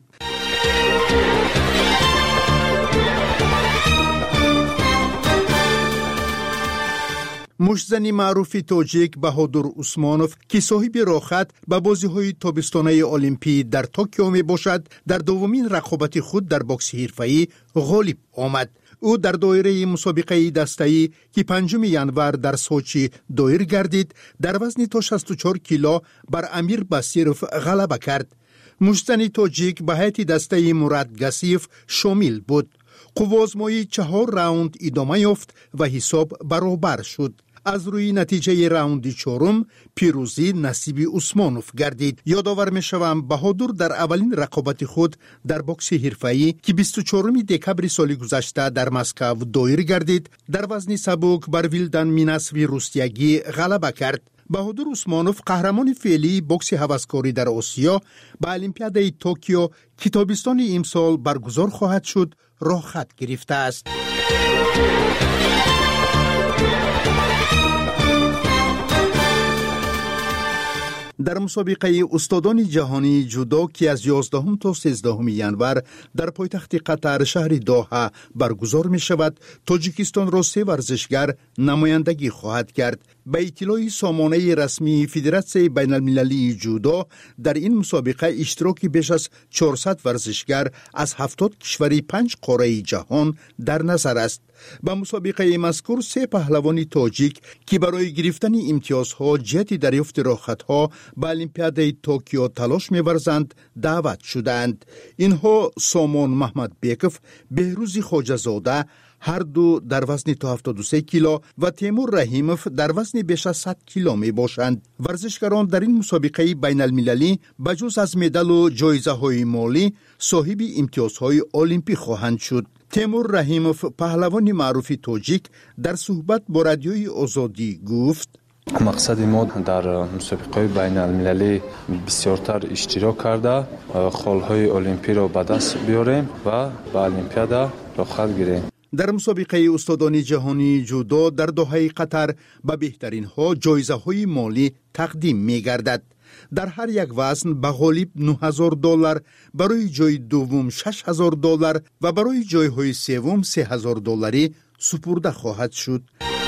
Speaker 2: مشتزنی معروف تاجیک بهادر عثمانوف که صاحب راخت به بازی‌های تابستانه المپی در توکیو می باشد در دومین رقابت خود در باکس حرفه‌ای غالب آمد. او در دایره مسابقه دسته‌ای که 5 ژانویه در سوچی دایر گردید در وزن تا 64 کیلو بر امیر باسیروف غلبه کرد. مشتزنی تاجیک به هیئت دسته مراد گاسیف شامل بود. قوازمایی 4 راوند ادامه یافت و حساب برابر شد. از روی نتیجه راوند چهارم پیروزی نصیب عثمانوف گردید. یادآور می‌شوم بهادر در اولین رقابت خود در باکس حرفه‌ای که 24 دکبر سال گذشته در مسکو دایر گردید در وزن سبک بر ویلدن میناسوی روسیگی غلبه کرد. بهادر عثمانوف قهرمان فعلی باکس هوسکاری در آسیا به المپیاد توکیو که تابستان امسال برگزار خواهد شد راه خط گرفته است. در مسابقه استادان جهانی جودو که از 11 تا 13 ژانویه در پایتخت قطر شهر دوحه برگزار می شود، تاجیکستان را 3 ورزشگر نمایندگی خواهد کرد. به اطلاع سامانه رسمی فدراسیون بین المللی جودو در این مسابقه اشتراک بیش از 400 ورزشگر از 70 کشور 5 قاره جهان در نظر است. به مسابقه مذکور 3 پهلوان تاجیک که برای گرفتن امتیازها جهت دریافت راحت‌ها به المپیاد توکیو تلاش می‌ورزند دعوت شدند. اینها سامان محمد بیکف، بهروز خواجه‌زاده هر دو در وزن تا 73 کیلو و تیمور رحیموف در وزن بیش از 100 کیلو می باشند. ورزشکاران در این مسابقه بین المللی بجز از مدال و جایزه های مالی صاحب امتیازهای المپی خواهند شد. تیمور رحیموف پهلوان معروف تاجیک در صحبت با رادیوی آزادی گفت:
Speaker 20: مقصد ما در مسابقه بین المللی بسیارتر اشتراک کرده خالهای المپی را به دست بیاریم و به المپیاد را خط گیریم.
Speaker 2: در مسابقه استادان جهانی جودو در دوحه قطر به بهترین ها جایزه های مالی تقدیم می گردد. در هر یک وزن به غالب $9,000، برای جای دوم $6,000 و برای جای های سوم $3,000 سپرده خواهد شد.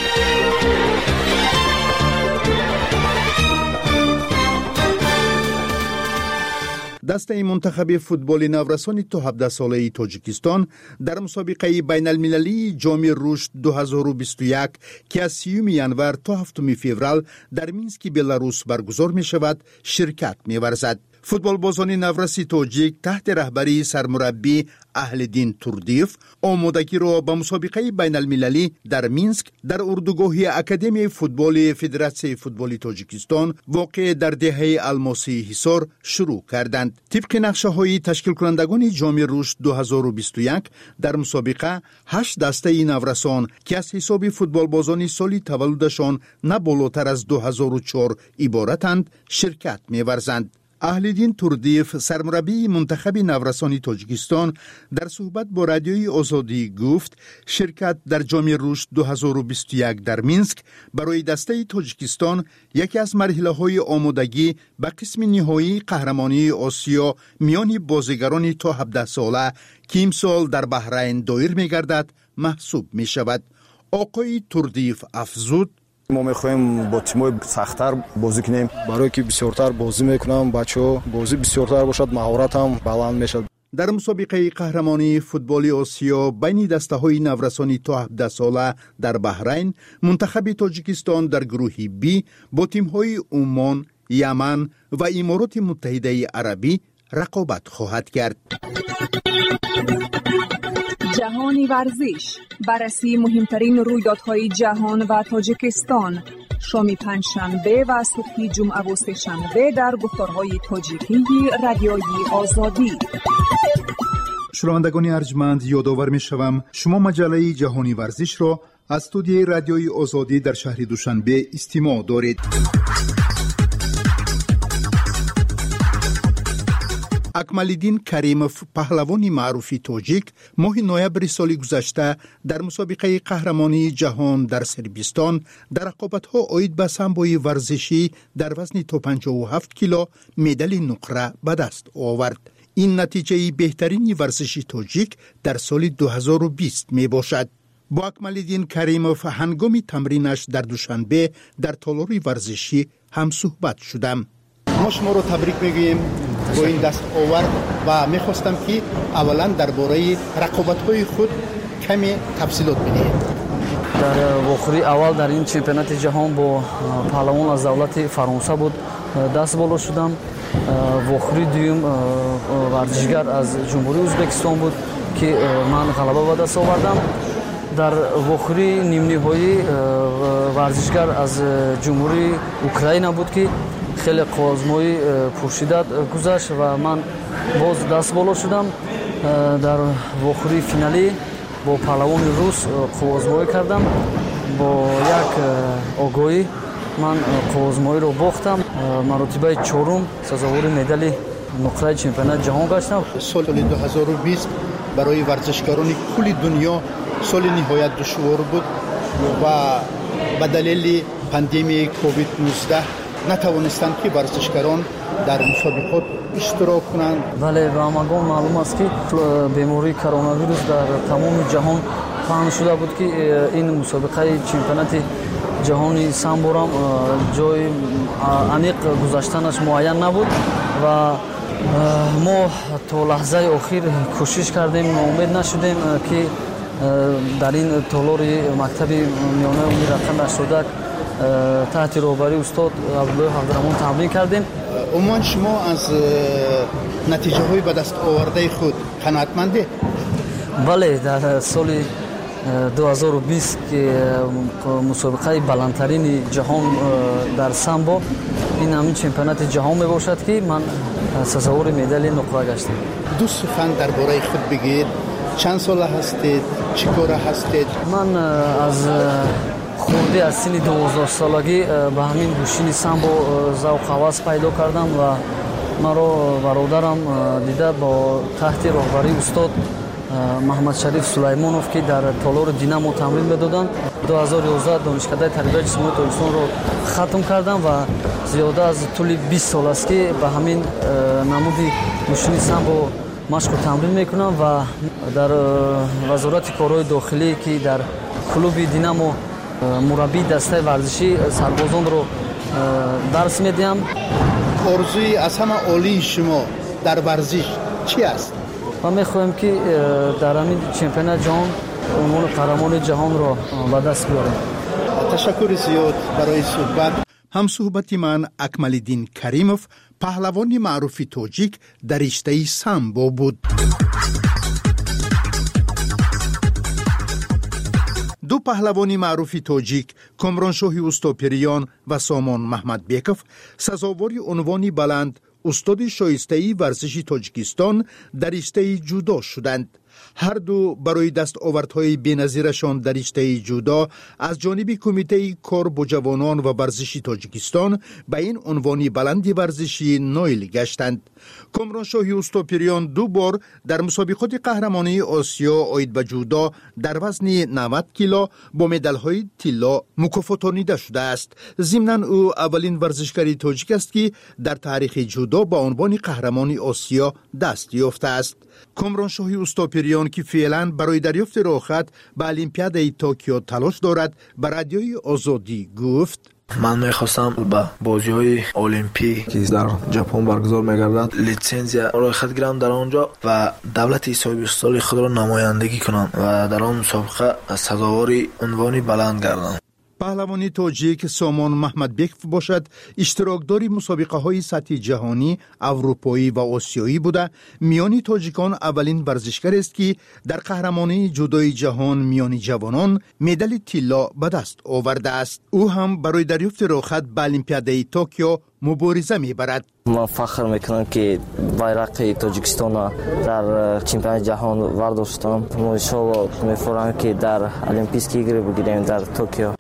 Speaker 2: دسته منتخب فوتبال نورسان تا 17 ساله تاجیکستان در مسابقه بین المللی جام رشد 2021 که از 30 ژانویه تا 7 فوریه در مینسک بلاروس برگزار می شود شرکت می ورزد. فوتبال بازان نورسی تاجیک تحت رهبری سرمربی اهلدین توردیف آمادگی را به مسابقه بین المللی در مینسک در اردوگاه اکادمی فوتبال فدراسیون فوتبال تاجیکستان واقع در دهه الماسی حصار شروع کردند. طبق نقشه های تشکیل کنندگان جام رشد 2021 در مسابقه 8 دسته نورسان که از حساب فوتبال بازان سالی تولدشان نه بالاتر از 2004 عبارتند شرکت می ورزند.
Speaker 21: اهلیدین توردیف سرمربی منتخب نورسان تاجیکستان در صحبت با رادیوی آزادی گفت شرکت در جام رشد 2021 در مینسک برای دسته تاجیکستان یکی از مرحله‌های آمادگی به قسم نهایی قهرمانی آسیا میان بازیگران تا 17 ساله که امسال در بحرین دایر می‌گردد محسوب می‌شود. آقای توردیف افزود
Speaker 22: ما می‌خوایم با تیم‌های سخت‌تر بازی کنیم برای که بسیارتر بازی می‌کنم بچه‌ها بازی بسیارتر باشد مهارت هم بلند میشد.
Speaker 21: در مسابقه قهرمانی فوتبال آسیا بین دسته‌های نورسانی تا 17 ساله در بحرین منتخب تاجیکستان در گروه بی با تیم‌های عمان، یمن و امارات متحده عربی رقابت خواهد کرد.
Speaker 10: جهانی ورزش، بررسی مهمترین رویدادهای جهان و تاجیکستان، شام پنجشنبه و صبح جمعه و سه‌شنبه در گفتارهای تاجیکی رادیوی آزادی.
Speaker 21: شنوندگان ارجمند، یادآور می‌شوم شما مجله جهانی ورزش را از استودیوی رادیوی آزادی در شهر دوشنبه استماع دارید. اکمالدین کریموف پهلوان معروف تاجیک ماه نوامبر سال گذشته در مسابقه قهرمانی جهان در سربستان در رقابت‌ها عاید به سامبوی ورزشی در وزن تا 57 کیلو مدال نقره به دست آورد. این نتیجه بهترین ورزشی تاجیک در سال 2020 می باشد. با اکمالدین کریموف هنگام تمرینش در دوشنبه در تالار ورزشی هم صحبت شدم. ما شما رو تبریک میگوییم با این دست آورد و میخواستم که اولا درباره رقابت‌های خود کمی تفصیلات بدهید.
Speaker 23: در واخری اول در این چمپیونات جهان با پهلوان از دولت فرانسه بود دست بالا شدم. واخری دوم ورزشگر از جمهوری ازبکستان بود که من غلبه به دست آوردم. در واخری نیم نهایی ورزشگر از جمهوری اوکراین بود که خیلی آزمایی پرشدت گذشت و من باز دست بالا شدم. در واخری فینالی با پهلوان روس آزمایی کردم. با یک آگاهی من آزمایی رو باختم. مرتبه چهارم سزاوار مدال نقره چمپیونات جهان گشتم.
Speaker 21: سال 2020 برای ورزشکاران کل دنیا سال نهایت دشوار بود و به دلیل پاندمی کووید 19 نتوانستند که ورزشکاران در مسابقات اشتراک کنند.
Speaker 23: بله، به همگان معلوم است که بیماری کرونا ویروس در تمام جهان پهن شده بود که این مسابقه چمپیونات جهانی سامبو را جای عمیق گذاشتنش معین نبود و ما تا لحظه آخر کوشش کردیم، امید نشدیم که در این تالار مکتب میانه امید رقم 81 تحت رهبری استاد عبدالله عبدالرحمن تمرین کردیم.
Speaker 21: عموما شما از نتیجه های به دست آورده خود قناعتمندی؟
Speaker 23: بله، در سال 2020 که مسابقه بلندترین جهان در سامبو این همین چمپیونات جهان می باشد که من سزاوار مدال نقره گشتم.
Speaker 21: دو سخن درباره خود بگید. چند ساله هستید؟ چی کاره هستید؟
Speaker 23: من از خورده از سن 12 سالگی به همین گوشین سامبو ذوق هوس پیدا کردم و مرا برادرم دیده با تحت رهبری استاد محمد شریف سلیمانوف که در تالار دینامو تمرین میدادند 2011 دانشکده تربیت جسمانی تاجیکستان رو ختم کردم و زیاده از طول 20 سال است که به همین نمودی گوشین سامبو مشق و تمرین میکنم و در وزارت کارهای داخلی که در کلوب دینامو مربی دسته ورزشی سربازان رو درس میدیم.
Speaker 21: آرزوی از همه عالی شما در ورزش چی است؟
Speaker 23: و میخوایم که در همین چمپیونات جهان عنوان قهرمان جهان را به دست بیاریم.
Speaker 21: تشکر زیاد برای صحبت. هم صحبت من اکمالدین کریموف پهلوان معروف تاجیک در رشته سامبو بود. دو پهلوان معروف تاجیک کامرانشاه اوستاپریان و سامان محمد بیکوف سزاوار عنوان بلند استاد شایسته ورزش تاجیکستان در رشته جودو شدند. هر دو برای دستاوردهای بی‌نظیرشان در رشته جودو از جانب کمیته کار با جوانان و ورزشی تاجیکستان به این عنوان بلند ورزشی نایل گشتند. کامرانشاهی اوستوپیریان 2 بار در مسابقات قهرمانی آسیا آید به جودو در وزن 90 کیلو با مدال‌های طلا مکافاتانیده شده است. ضمناً او اولین ورزشکاری تاجیک است که در تاریخ جودو با عنوان قهرمانی آسیا دست یافته است. کامرانشاهی اوستوپیریان که فعلا برای دریافت راهخط به المپیاد توکیو تلاش دارد به رادیوی آزادی گفت:
Speaker 4: من میخواستم به بازی های المپیک که در ژاپن برگزار میگردد لیسانسیا راهخط گیرم در آنجا و دولت اسرائیل خود را نمایندگی کنم و در آن مسابقه سزاوار عنوان بلند گردم.
Speaker 21: پهلوانی تاجیک سامان محمد بیکف باشد اشتراکداری مسابقه های سطح جهانی، اروپایی و آسیایی بوده. میانی تاجیکان اولین ورزشکار است که در قهرمانی جودوی جهان میانی جوانان مدال طلا به دست آورده است. او هم برای دریافت راهخط به المپیاد توکیو مبارزه میبرد.
Speaker 23: من فخر میکنم که بایرق تاجیکستان در چمپیونات جهان ورداشتم. ما ان شاء الله میفرماییم که در المپیک ایگری بگیریم در توکیو.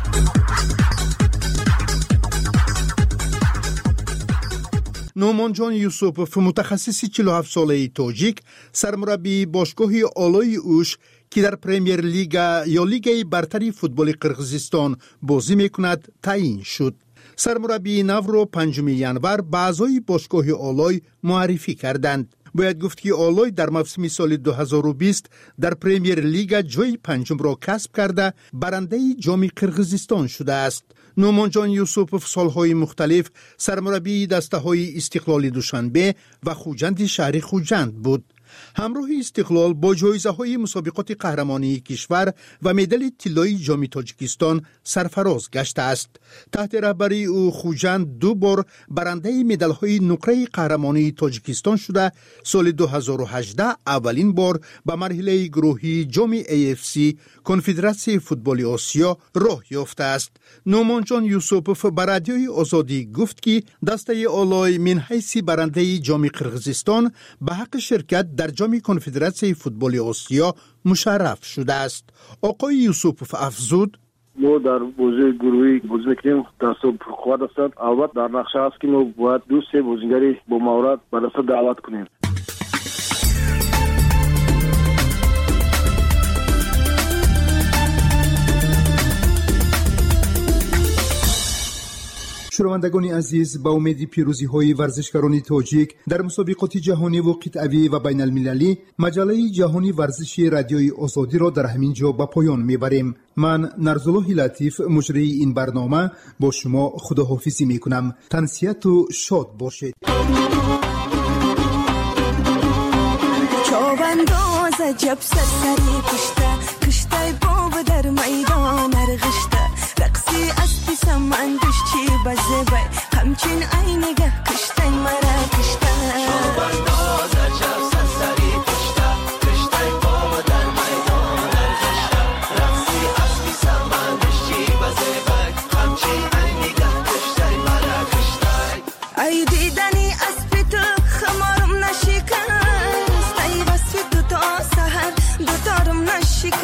Speaker 21: نومانجان یوسوپوف متخصص 47 ساله تاجیک سرمربی باشگاه آلای اوش که در پریمیر لیگ یا لیگ برتری فوتبال قرقیزستان بازی میکند تعیین شد. سرمربی نو را 5 ینور به اعضای باشگاه آلای معرفی کردند. باید گفت که آلای در موسم سال 2020 در پریمیر لیگ جای 5 را کسب کرده برنده جام قرقیزستان شده است. نومانجان یوسوپوف سالهای مختلف سرمربی دسته‌های استقلال دوشنبه و خوجند شهر خوجند بود. همراه استقلال با جایزه‌های مسابقات قهرمانی کشور و مدال طلای جام تاجیکستان سرفراز گشته است. تحت رهبری او خوجند 2 بار برنده مدال‌های نقره قهرمانی تاجیکستان شده. سال 2018 اولین بار به مرحله گروهی جام AFC کنفدراسیون فوتبال آسیا راه یافته است. نومانجان یوسوپوف به رادیوی آزادی گفت که دسته آلای من حیث برنده جام قرقیزستان به حق شرکت در جام کنفدراسیون فوتبال آسیا مشرف شده است. آقای یوسوپوف افزود:
Speaker 5: ما در بازی گروهی بازی میکنیم، دست قوت است. البته در نقشه هست که ما باید 2-3 بازیگری با مهارت به دست دعوت کنیم.
Speaker 21: شنوندگان عزیز، با امید پیروزی های ورزشکاران تاجیک در مسابقات جهانی و قطعی و بین المللی، مجله جهانی ورزشی رادیوی آزادی را در همین جا به پایان میبریم. من نرزالله لطیف مجری این برنامه با شما خداحافظی میکنم. تنسیت و شاد باشید.
Speaker 9: چوبنداز جب سرسری کشته باب در میدان ارغشته رقصی اسبی سمندش چی بزه بای همچین عینگه کشته مرا کشته چوبنداز جب سرسری کشته باب در میدان ارغشته رقصی اسبی سمندش چی بزه بای همچین عینگه کشته مرا کشته ای دیدنی اسبی تو خمارم نشکست ای واسه دوتا سهر دوتارم نشکست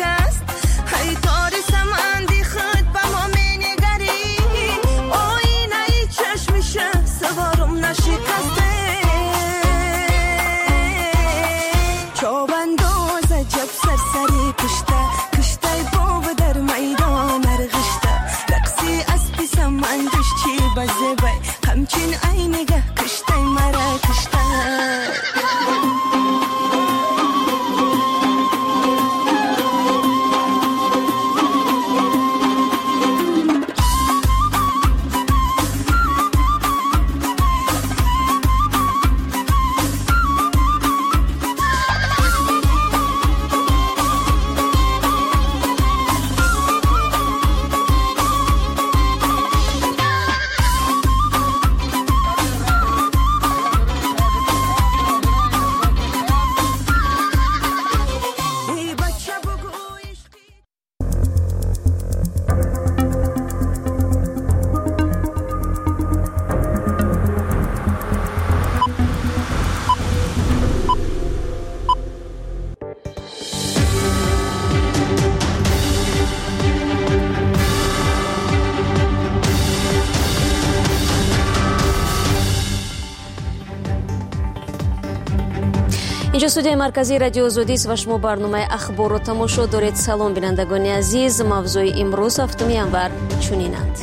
Speaker 1: اینجا استودیوی مرکزی رادیو آزادی است و شما برنامه اخبار رو تماشا دارید. سلام بینندگان عزیز، موضوع امروز هفتم ینور چنینند: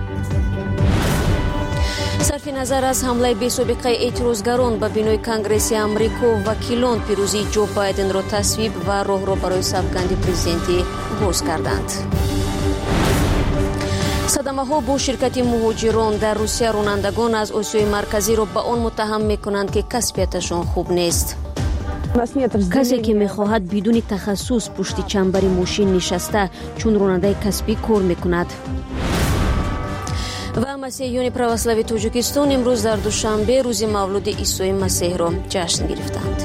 Speaker 1: صرف نظر از حمله بی‌سابقه اعتراضگران به بینای کنگرس امریکا، وکیلان پیروزی جو بایدن را تصویب و راه را برای سوگند پرزیدنتی باز کردند. صدمه ها با شرکت مهاجران در روسیه رانندگان از آسیای مرکزی را به آن متهم میکنند که کسبیتشان خوب نیست. کسی که میخواهد بدون تخصص پشت چنبر ماشین نشسته چون راننده کسبی کار میکند. و مسیحیان پروسلاوی تاجیکستان امروز در دوشنبه روز مولد عیسی مسیح را جشن گرفتند.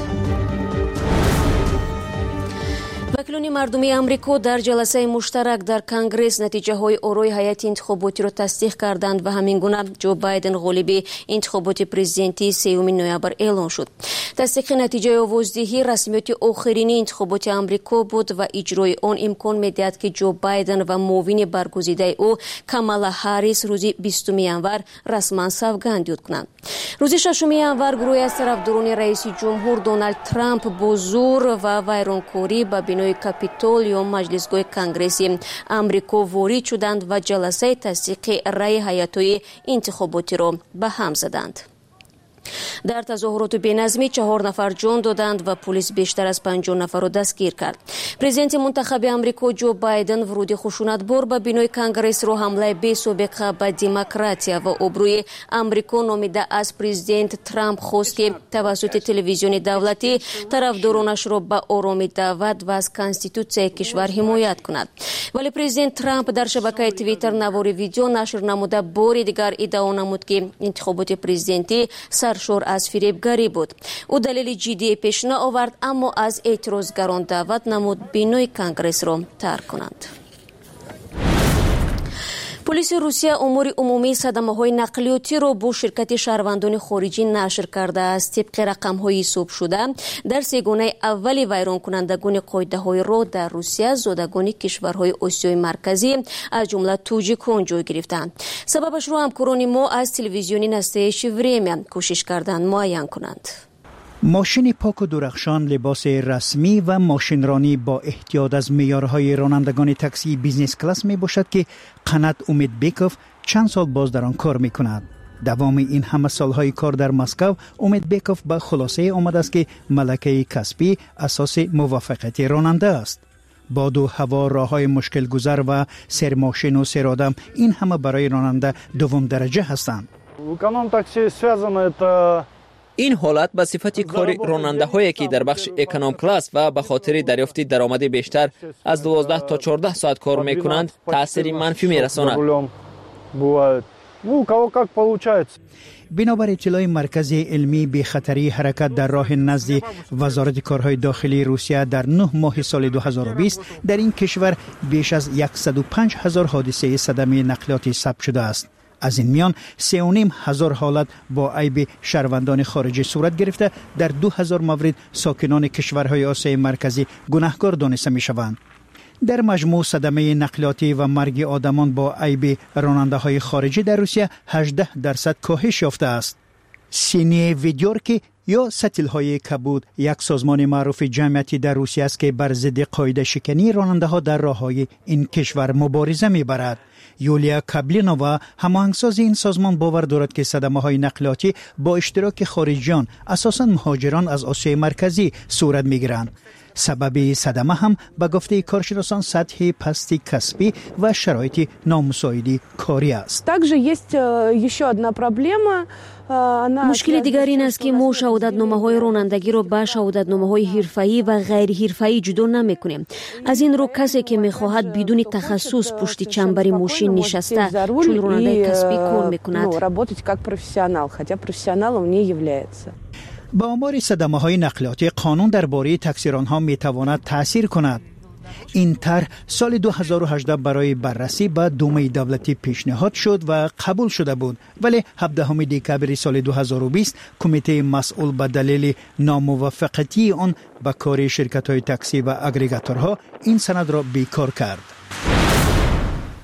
Speaker 1: وکیلان مردمی امریکا در جلسه مشترک در کنگرس نتیجه های آرای هیئت انتخاباتی را تصدیق کردند و همین گونه جو بایدن غالب انتخابات پرزیدنتی 3 نوامبر اعلان شد. تصدیق نتیجه آوازدهی رسمیت آخرین انتخابات امریکا بود و اجرای آن امکان می‌دهد که جو بایدن و معاون برگزیده او کامالا هریس روز 20 ینور رسما سوگند یاد کنند. روز 6 ینور گروهی از طرفداران رئیس جمهور دونالد ترامپ با زور و ویرانکاری به بینای کاپیتول یا مجلسگاه کنگرسی امریکا وارد شدند و جلسه تصدیق رأی هیئت‌های انتخاباتی را به هم زدند. در تظاهرات بی‌نظمی 4 نفر جان دادند و پلیس بیشتر از 50 نفر را دستگیر کرد. پرزیدنت منتخب امریکا جو بایدن ورود خشونتبار به بینای کنگرس را حمله بی‌سابقه به دموکراتیا و آبروی امریکا نامیده از پرزیدنت ترامپ خواست که توسط تلویزیون دولتی طرفدارانش را به آرامی دعوت و از کانستیتوسیای کشور حمایت کند. ولی پرزیدنت ترامپ در شبکه توییتر نوار ویدیو نشر نموده بار دیگر ادعا نمود که انتخابات پرزیدنتی سرشار از فریبگری بود. او دلیل جدی پیش نآورد اما از اعتراضگران دعوت نمود بینای کنگرس را ترک کنند. پلیس روسیه امور عمومی صدمه‌های نقلیاتی را با شرکت شهروندان خارجی نشر کرده است. طبق رقم‌های حساب شده در سگانه اولی ویران کنندگان قاعده‌های را در روسیه زادگان کشورهای آسیای مرکزی از جمله تاجیکان جای گرفتند. سببش را همکاران ما از تلویزیون نستایش وریم کوشش کردند معین کنند.
Speaker 2: ماشین پاک و درخشان، لباس رسمی و ماشینرانی با احتیاط از معیارهای رانندگان تاکسی بیزنس کلاس می باشد که قنات امیدبکوف چند سال باز در آن کار می کند. دوام این همه سالهای کار در مسکو، امیدبکوف به خلاصه آمده است که ملکه کسبی اساس موفقیت راننده است. باد و هوا، راههای مشکل گذر و سر ماشین و سر آدم، این همه برای راننده دوم درجه هستند.
Speaker 3: این حالت به صفت کار راننده هایی که در بخش اکونوم کلاس و به خاطر دریافت درآمد بیشتر از 12 تا 14 ساعت کار می کنند تأثیر منفی می رساند.
Speaker 2: بنابر اطلاع مرکز علمی به خطری حرکت در راه نزد وزارت کارهای داخلی روسیه، در 9 ماه سال 2020 در این کشور بیش از 105,000 حادثه صدمه نقلیاتی ثبت شده است. از این میان 3,500 حالت با عیب شهروندان خارجی صورت گرفته. در 2,000 مورد ساکنان کشورهای آسیای مرکزی گناهکار دانسته می شوند. در مجموع صدمه نقلیاتی و مرگ آدمان با عیب راننده های خارجی در روسیه 18% کاهش یافته است. سینی ویدیورکی یا ستیل های کبود یک سازمان معروف جمعیتی در روسیه است که بر ضد قاعده شکنی راننده ها در راههای این کشور مبارزه می برد. یولیا کابلینووا، هماهنگساز این سازمان، باور دارد که صدمه های نقلیاتی با اشتراک خارجیان، اساساً مهاجران از آسیای مرکزی صورت می گیرند. سبب صدمه هم به گفته کارشناسان سطح پستی کسبی و شرایط نامساعد کاری است.
Speaker 1: مشکل دیگر این است که ما شهادتنامه‌های رانندگی را به شهادتنامه‌های حرفه‌ای و غیر حرفه‌ای جدا نمی‌کنیم. از این رو کسی که می‌خواهد بدون تخصص پشت چنبر ماشین نشسته چون راننده کسبی کار می‌کند.
Speaker 2: با آمار صدمه‌های نقلیاتی، قانون درباره تاکسیران‌ها می‌تواند تأثیر کند. این طرح سال 2018 برای بررسی به دومه دولتی پیشنهاد شد و قبول شده بود، ولی 17 دکبر سال 2020 کمیته مسئول به دلیل ناموافقتی آن با کار شرکت‌های تاکسی و اگریگاتورها این سند را بیکار کرد.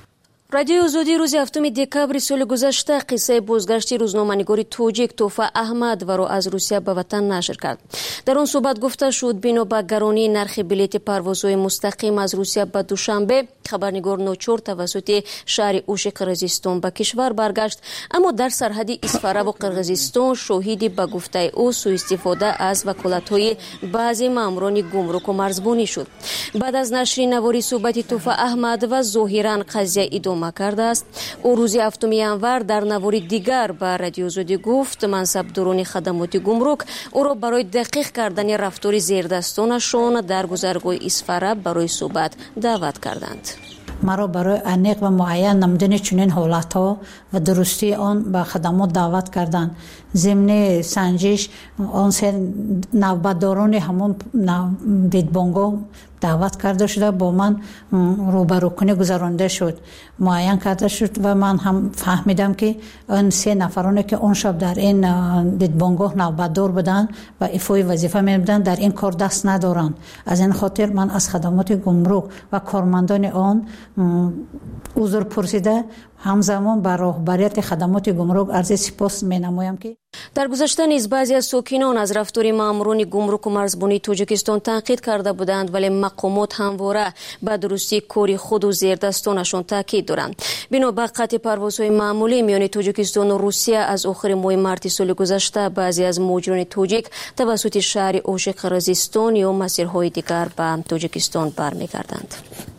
Speaker 1: радиои озодӣ рӯзи 7 декабри соли гузашта қиссаи бозгашти рӯзноманигори тоҷик Туҳфа Аҳмадоваро аз Русия ба ватан нашр кард. дар он суҳбат гуфта шуд бино ба гаронии нархи билети парвозҳои мустақим аз Русия ба Душанбе, хабарнигор ночор тавассути шаҳри Ӯши Қирғизистон ба кишвар баргашт, аммо дар сарҳади Исфараву Қирғизистон шоҳиди ба гуфтаи ӯ сӯистифода аз ваколатҳои баъзе маъмурони гумруку марзбонӣ шуд. баъд аз нашри навори суҳбати Туҳфа Аҳмадова зоҳиран қазия идома кардааст. ӯ рӯзи 7 январ дар навори дигар ба радиои озодӣ гуфт мансабдорони хадамоти гумрук ӯро барои дақиқ кардани рафтори зердастонашон дар гузаргоҳи Исфараб барои суҳбат даъват карданд.
Speaker 12: маро барои аниқ ва муайян намудани чунин ҳолатҳо ва дурустии он ба хадамот даъват карданд. зимни санҷиш он се навбатдорони ҳамон бедбонгоҳ даъват карда шуда бо ман рӯбарӯкунӣ гузаронида шуд, муайян карда шуд ва ман ҳам фаҳмидам ки он се нафароне ки он шаб дар ин бедбонгоҳ навбатдор буданд ва ифои вазифа мебуданд дар ин кор даст надоранд. аз ин хотир ман аз хадамоти гумрук ва кормандони он узр пурсида ҳамзамон ба роҳбарияти хадамоти гумрук арзи сипос менамоям ки
Speaker 1: дар гузашта низ баъзе аз сокинон аз рафтори маъмурони гумруку марзбонии Тоҷикистон танқид карда буданд, вале мақомот ҳамвора ба дурустии кори худу зердастонашон таъкид доранд. бино ба қатъи парвозҳои маъмулӣ миёни Тоҷикистону Русия аз охири моҳи марти соли гузашта баъзе аз муҳоҷирони тоҷик тавассути шаҳри Ӯши Қирғизистон ё масирҳои дигар ба Тоҷикистон бармегарданд.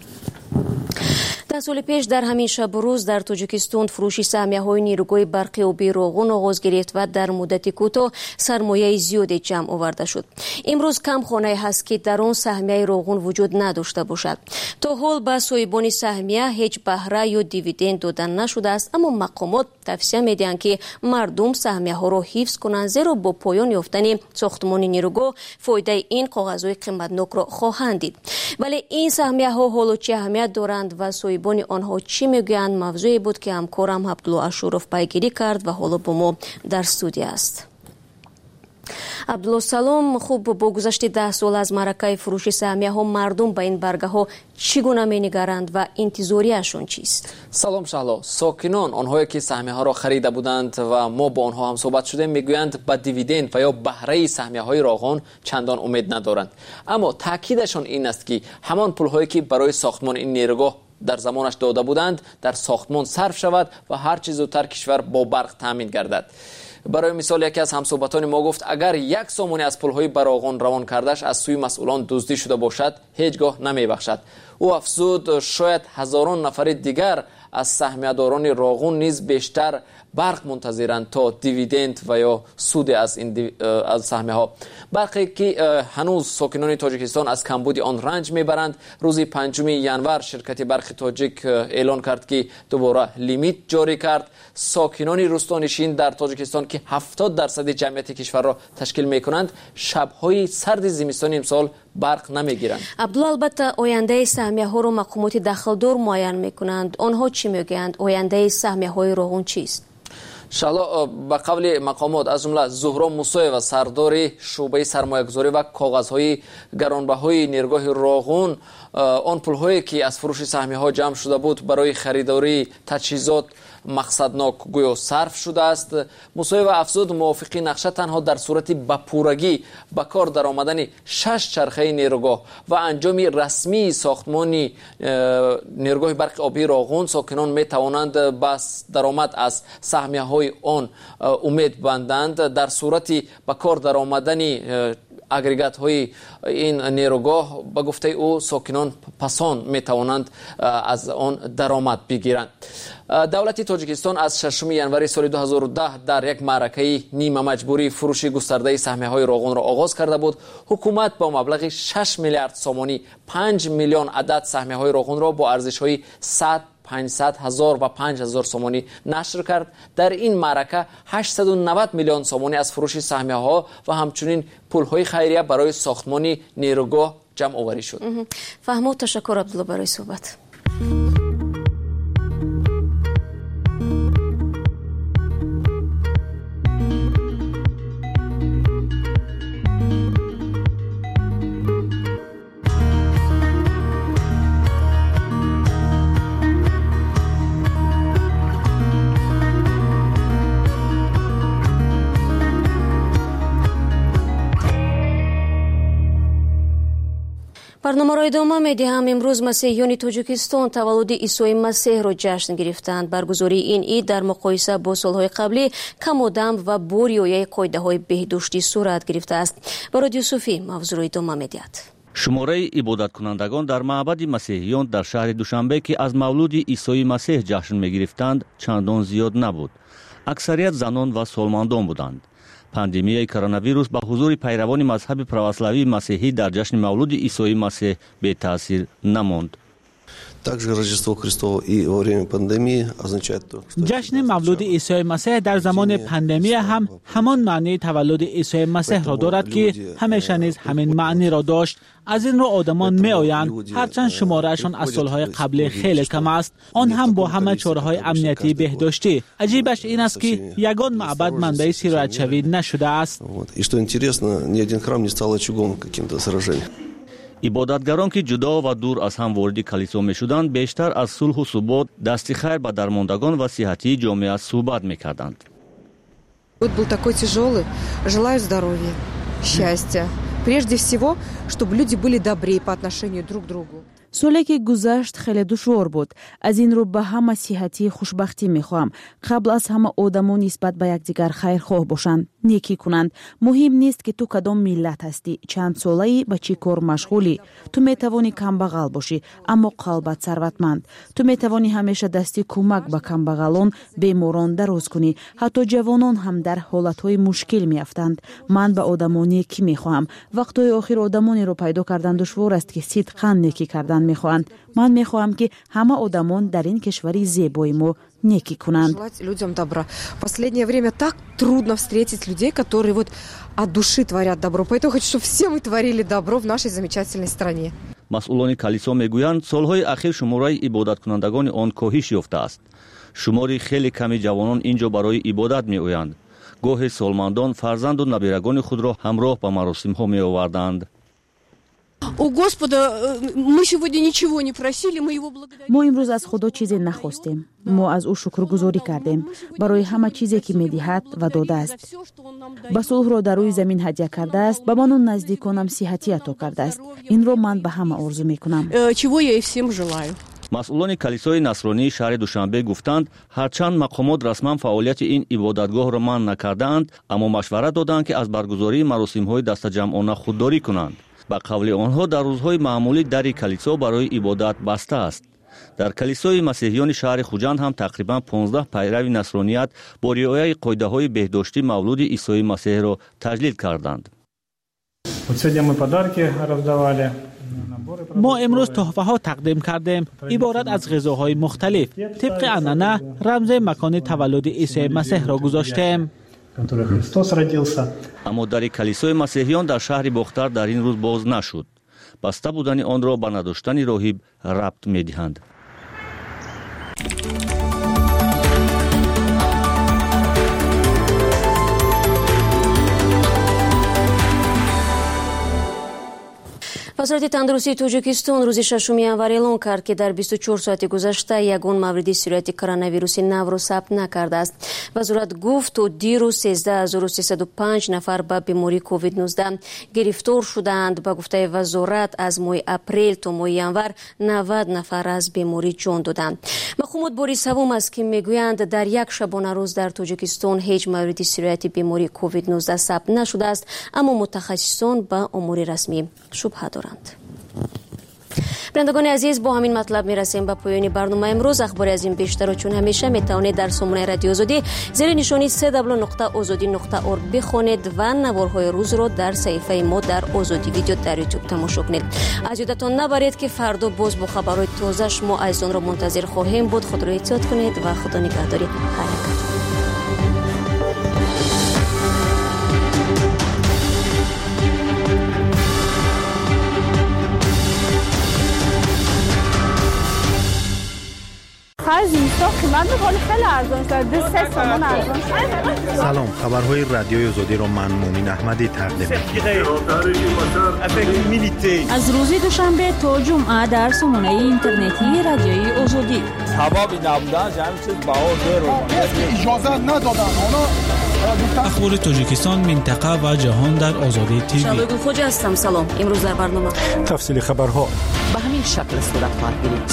Speaker 1: 10 соли пеш дар ҳамин шабу рӯз дар Тоҷикистон фурӯши саҳмияҳои нерӯгоҳи барқи обии Роғун оғоз гирифт ва дар муддати кӯтоҳ сармояи зиёде ҷамъ оварда шуд. имрӯз кам хонае ҳаст ки дар он саҳмияи Роғун вуҷуд надошта бошад. то ҳол ба соҳибони саҳмия ҳеҷ баҳра ё дивиденд дода нашудааст, аммо мақомот тавсия медиҳанд ки мардум саҳмияҳоро ҳифз кунанд, зеро бо поён ёфтани сохтмони нерӯгоҳ фоидаи ин коғазҳои қиматнокро хоҳанд дид. вале ин саҳмияҳо ҳоло чӣ аҳамият доранд ва соҳибони онҳо чӣ мегӯянд? мавзӯе буд ки ҳамкорам Абдулло Ашуров пайгирӣ кард ва ҳоло бо мо дар студия аст. Абдулло салом, хуб, бо гузашти 10 сол аз маъракаи фурӯши саҳмияҳо мардум ба ин баргаҳо чӣ гуна менигаранд ва интизорияшон чист?
Speaker 3: салом Шаҳло, сокинон онҳое ки саҳмияҳоро харида буданд ва мо бо онҳо ҳам суҳбат шудем мегӯянд ба дивиденд ва ё баҳраи саҳмияҳои Роғун чандон умед надоранд. аммо таъкидашон ин аст ки ҳамон пулҳое ки барои сохтмони ин нерӯгоҳ дар замонаш дода буданд дар сохтмон сарф шавад ва ҳар чӣ зудтар кишвар бо барқ таъмин гардад. барои мисол яке аз ҳамсуҳбатони мо гуфт агар як сомони аз пулҳои ба Роғун равон кардаш аз сӯи масъулон дуздӣ шуда бошад ҳеҷ гоҳ намебахшад. ӯ афзуд шояд ҳазорон нафари дигар аз саҳмиядорони Роғун низ бештар барқ мунтазиранд то дивиденд ва ё суде аз саҳмияҳо. барқе ки ҳанӯз сокинони Тоҷикистон аз камбуди он ранҷ мебаранд. рӯзи 5 январ ширкати барқи тоҷик эълон кард ки дубора лимит ҷорӣ кард. сокинони рӯстонишин дар Тоҷикистон ки 70% ҷамъияти кишварро ташкил мекунанд шабҳои сарди зимистони имсол барқ намегиранд.
Speaker 1: абдулло, албатта ояндаи саҳмияҳоро мақомоти дахлдор муайян мекунанд. онҳо чӣ мегӯянд? ояндаи саҳмияҳои Роғун чист?
Speaker 3: Шаҳло, ба қавли мақомот аз ҷумла Зуҳро Мусоева, сардори шуъбаи сармоягузорӣ ва коғазҳои гаронбаҳои нерӯгоҳи Роғун, он пулҳое ки аз фурӯши саҳмияҳо ҷамъ шуда буд барои харидории таҷҳизот мақсаднок гӯё сарф шудааст. Мусоева афзуд мувофиқи нақша танҳо дар сурати ба пурагӣ ба кор даромадани 6 чархаи нерӯгоҳ ва анҷоми расмии сохтмони нерӯгоҳи барқи обии Роғун сокинон метавонанд ба даромад аз саҳмияҳои он умед банданд. дар сурати ба кор даромадани агрегатҳои ин нерӯгоҳ ба гуфтаи ӯ сокинон пасон метавонанд аз он даромад бигиранд. давлати Тоҷикистон аз 6 январи соли 2010 дар як маъракаи нима маҷбурӣ фурӯши густардаи саҳмияҳои Роғунро оғоз карда буд. ҳукумат бо маблағи 6 миллиард сомонӣ 5 миллион адад саҳмияҳои Роғунро бо арзишҳои 100, 500 ҳазор ва 5000 сомонӣ нашр кард. дар ин маърака 890 миллион сомонӣ аз фурӯши саҳмияҳо ва ҳамчунин пулҳои хайрия барои сохтмони нерӯгоҳ ҷамъоварӣ шуд.
Speaker 1: фаҳмуд, ташаккур Абдулло барои суҳбат. برنامه را ادامه می‌دهم. امروز مسیحیان تاجیکستان تولد عیسی مسیح را جشن گرفتند. برگزاری این عید در مقایسه با سالهای قبلی کم و دم و رعایت قاعده‌های بهداشتی صورت گرفته است. با رادیو صوفی موضوع را ادامه می‌دهد.
Speaker 13: شماره عبادت کنندگان در معبد مسیحیان در شهر دوشنبه که از مولود عیسی مسیح جشن می‌گرفتند چندان زیاد نبود. اکثریت زنان و سالمندان بودند. پاندمیای کرونا ویروس با حضور پیروان مذهب پرواسلاوی مسیحی در جشن مولود عیسی مسیح بی تاثیر نماند.
Speaker 6: جشن مولود عیسی مسیح در زمان پاندمی هم همان معنی تولد عیسی مسیح را دارد که همیشه نیز همین معنی را داشت. از این رو آدمان می آیند هرچند شمارهشان از سالهای قبل خیلی کم است، آن هم با همه چاره‌های امنیتی بهداشتی. عجیبش این است که یگان معبد منبع سیرایت شوی نشده است.
Speaker 13: عبادتگران که جدا و دور از هم وارد کلیسا می شدند بیشتر از صلح و ثبات، دست خیر به درماندگان و صحتی جامعه صحبت می کردند.
Speaker 7: Был такой тяжелый. Желаю здоровья, счастья. Прежде всего, чтобы люди были добрее по отношению друг к другу.
Speaker 8: سالی که گذشت خیلی دشوار بود. از این رو به همه صحتی خوشبختی میخواهم. قبل از همه آدمان نسبت به یکدیگر خیرخواه باشند، نیکی کنند. مهم نیست که تو کدام ملت هستی، چند ساله‌ای، به چی کار مشغولی. تو میتوانی کمبغل باشی اما قلبت ثروتمند. تو میتوانی همیشه دستی کمک به کمبغلان، بیماران دراز کنی. حتی جوانان هم در حالتهای مشکل میافتند. من به آدمان نیکی میخواهم. وقتی آخر آدمانی رو پیدا کردن دشوار است که صدقاً نیکی کردن میخواهند. من میخواهم که همه آدمان در این کشوری زیبای ما نیکی کنند.
Speaker 7: Людям добра. В последнее время так трудно встретить людей, которые вот от души творят добро. Поэтому хочу, чтобы все мы творили добро в нашей замечательной стране.
Speaker 13: مسئولان کلیسا میگویند سالهای اخیر شماره عبادت کنندگان آن کاهش یافته است. شماری خیلی کمی جوانان اینجا برای عبادت میآیند. گاهی سالمندان فرزند و نبیرگان خود را همراه به مراسم ها میآوردند.
Speaker 8: ما امروز از خدا چیزی نخواستیم. ما از او شکرگزاری کردیم برای همه چیزی که میدهد و داده است. به صلح را در روی زمین هدیه کرده است، به من و نزدیکانم صحتی عطا کرده است. این را من به همه آرزو میکنم.
Speaker 13: مسئولان کلیسای نصرانی شهر دوشنبه گفتند هرچند مقامات رسما فعالیت این عبادتگاه را منع نکردند، اما مشورت دادند که از برگزاری مراسم‌های دست جمعانه خودداری کنند. با قول آنها در روزهای معمولی در کلیسا برای عبادت بسته است. در کلیسای مسیحیان شهر خوجند هم تقریبا 15 پیرو نصرانیت با رعایت قاعده‌های بهداشتی مولود عیسی مسیح را تجلیل کردند.
Speaker 6: ما امروز تحفه ها تقدیم کردیم، عبارت از غذاهای مختلف. طبق عنعنه رمز مکان تولد عیسی مسیح را گذاشتیم.
Speaker 13: اما در کلیسای مسیحیان در شهر باختر در این روز باز نشد. بسته بودن آن را به نداشتن راهب ربط می‌دهند.
Speaker 1: وزارت تندرستی تاجیکستان روز ششم январ اعلام کرد که در 24 ساعت گذشته یگان مورد سیرایت کرونا ویروس نو را ثبت نکرده است. وزارت گفت تا دیروز 13305 نفر به بیماری کووید 19 گرفتار شدند. به گفته وزارت از ماه اپریل تا ماه январ 90 نفر از بیماری جان دادند. مقامات باری سوم است که میگویند در یک شبانه روز در تاجیکستان هیچ مورد سیرایت بیماری کووید 19 ثبت نشده است، اما متخصصان به امور رسمی شبهه دارند. بینندگان عزیز، با همین مطلب میرسیم به پایان برنامه امروز. اخباری از این بیشتر و چون همیشه میتوانید در سامانه رادیو آزادی زیر نشانی www.azadi.org بخوانید و نوارهای روز را در صفحه ما در آزادی ویدیو در یوتیوب تماشا کنید. از یادتان نبرید که فردا باز با خبرهای تازه شما عزیزان را منتظر خواهیم بود. خود را احتیاط کنید و خدا نگهداری. حرکت.
Speaker 21: سلام، خبرهای رادیوی آزادی را من مومن احمدی تقدیم می‌کنم.
Speaker 8: از روز دوشنبه تا جمعه در سامانه اینترنتی رادیوی آزادی.
Speaker 17: سبب نبودن همین چیز باور رو
Speaker 14: اجازه ندادن. اونا
Speaker 6: اخبار تاجیکستان، منطقه و جهان در آزادی تیوی.
Speaker 1: شادو خوجا هستم. سلام. امروز در برنامه
Speaker 14: تفصیل خبرها
Speaker 15: به همین شکل صورت خواهد گرفت.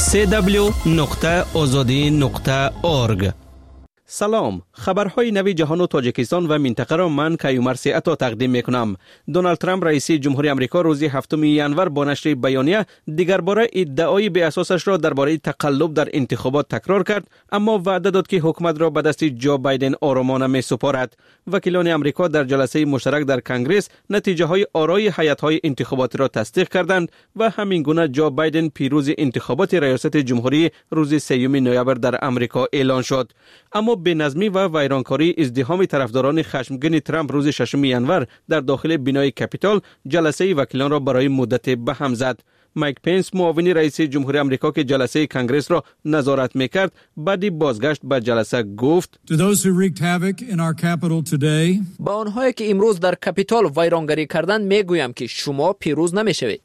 Speaker 11: www.azadi.org. سلام، خبرهای نوی جهان و تاجیکستان و منطقه را من کیومر سیعتا تقدیم میکنم. دونالد ترامپ رئیس جمهوری آمریکا روز 7 ژانویه با نشر بیانیه دیگر باره ادعای بی اساسش را درباره تقلب در انتخابات تکرار کرد، اما وعده داد که حکومت را به دست جو بایدن آرامانه میسپارد. وکیلان آمریکا در جلسه مشترک در کنگره نتیجه های آرای هیئت‌های انتخاباتی را تصدیق کردند و همین گونه جو بایدن پیروز انتخابات ریاست جمهوری روز 3 نوامبر در آمریکا اعلان شد. اما بینظمی و ویرانکاری ازدحام طرفداران خشمگین ترامپ روز 6 ژانویه در داخل بنای کپیتال جلسه وکیلان را برای مدت به هم زد. مایک پنس، معاون رئیس جمهوری آمریکا که جلسه کنگره را نظارت میکرد، بعد بازگشت به جلسه گفت:
Speaker 3: با آنهایی که امروز در کپیتال ویرانگری کردند میگویم که شما پیروز نمیشوید.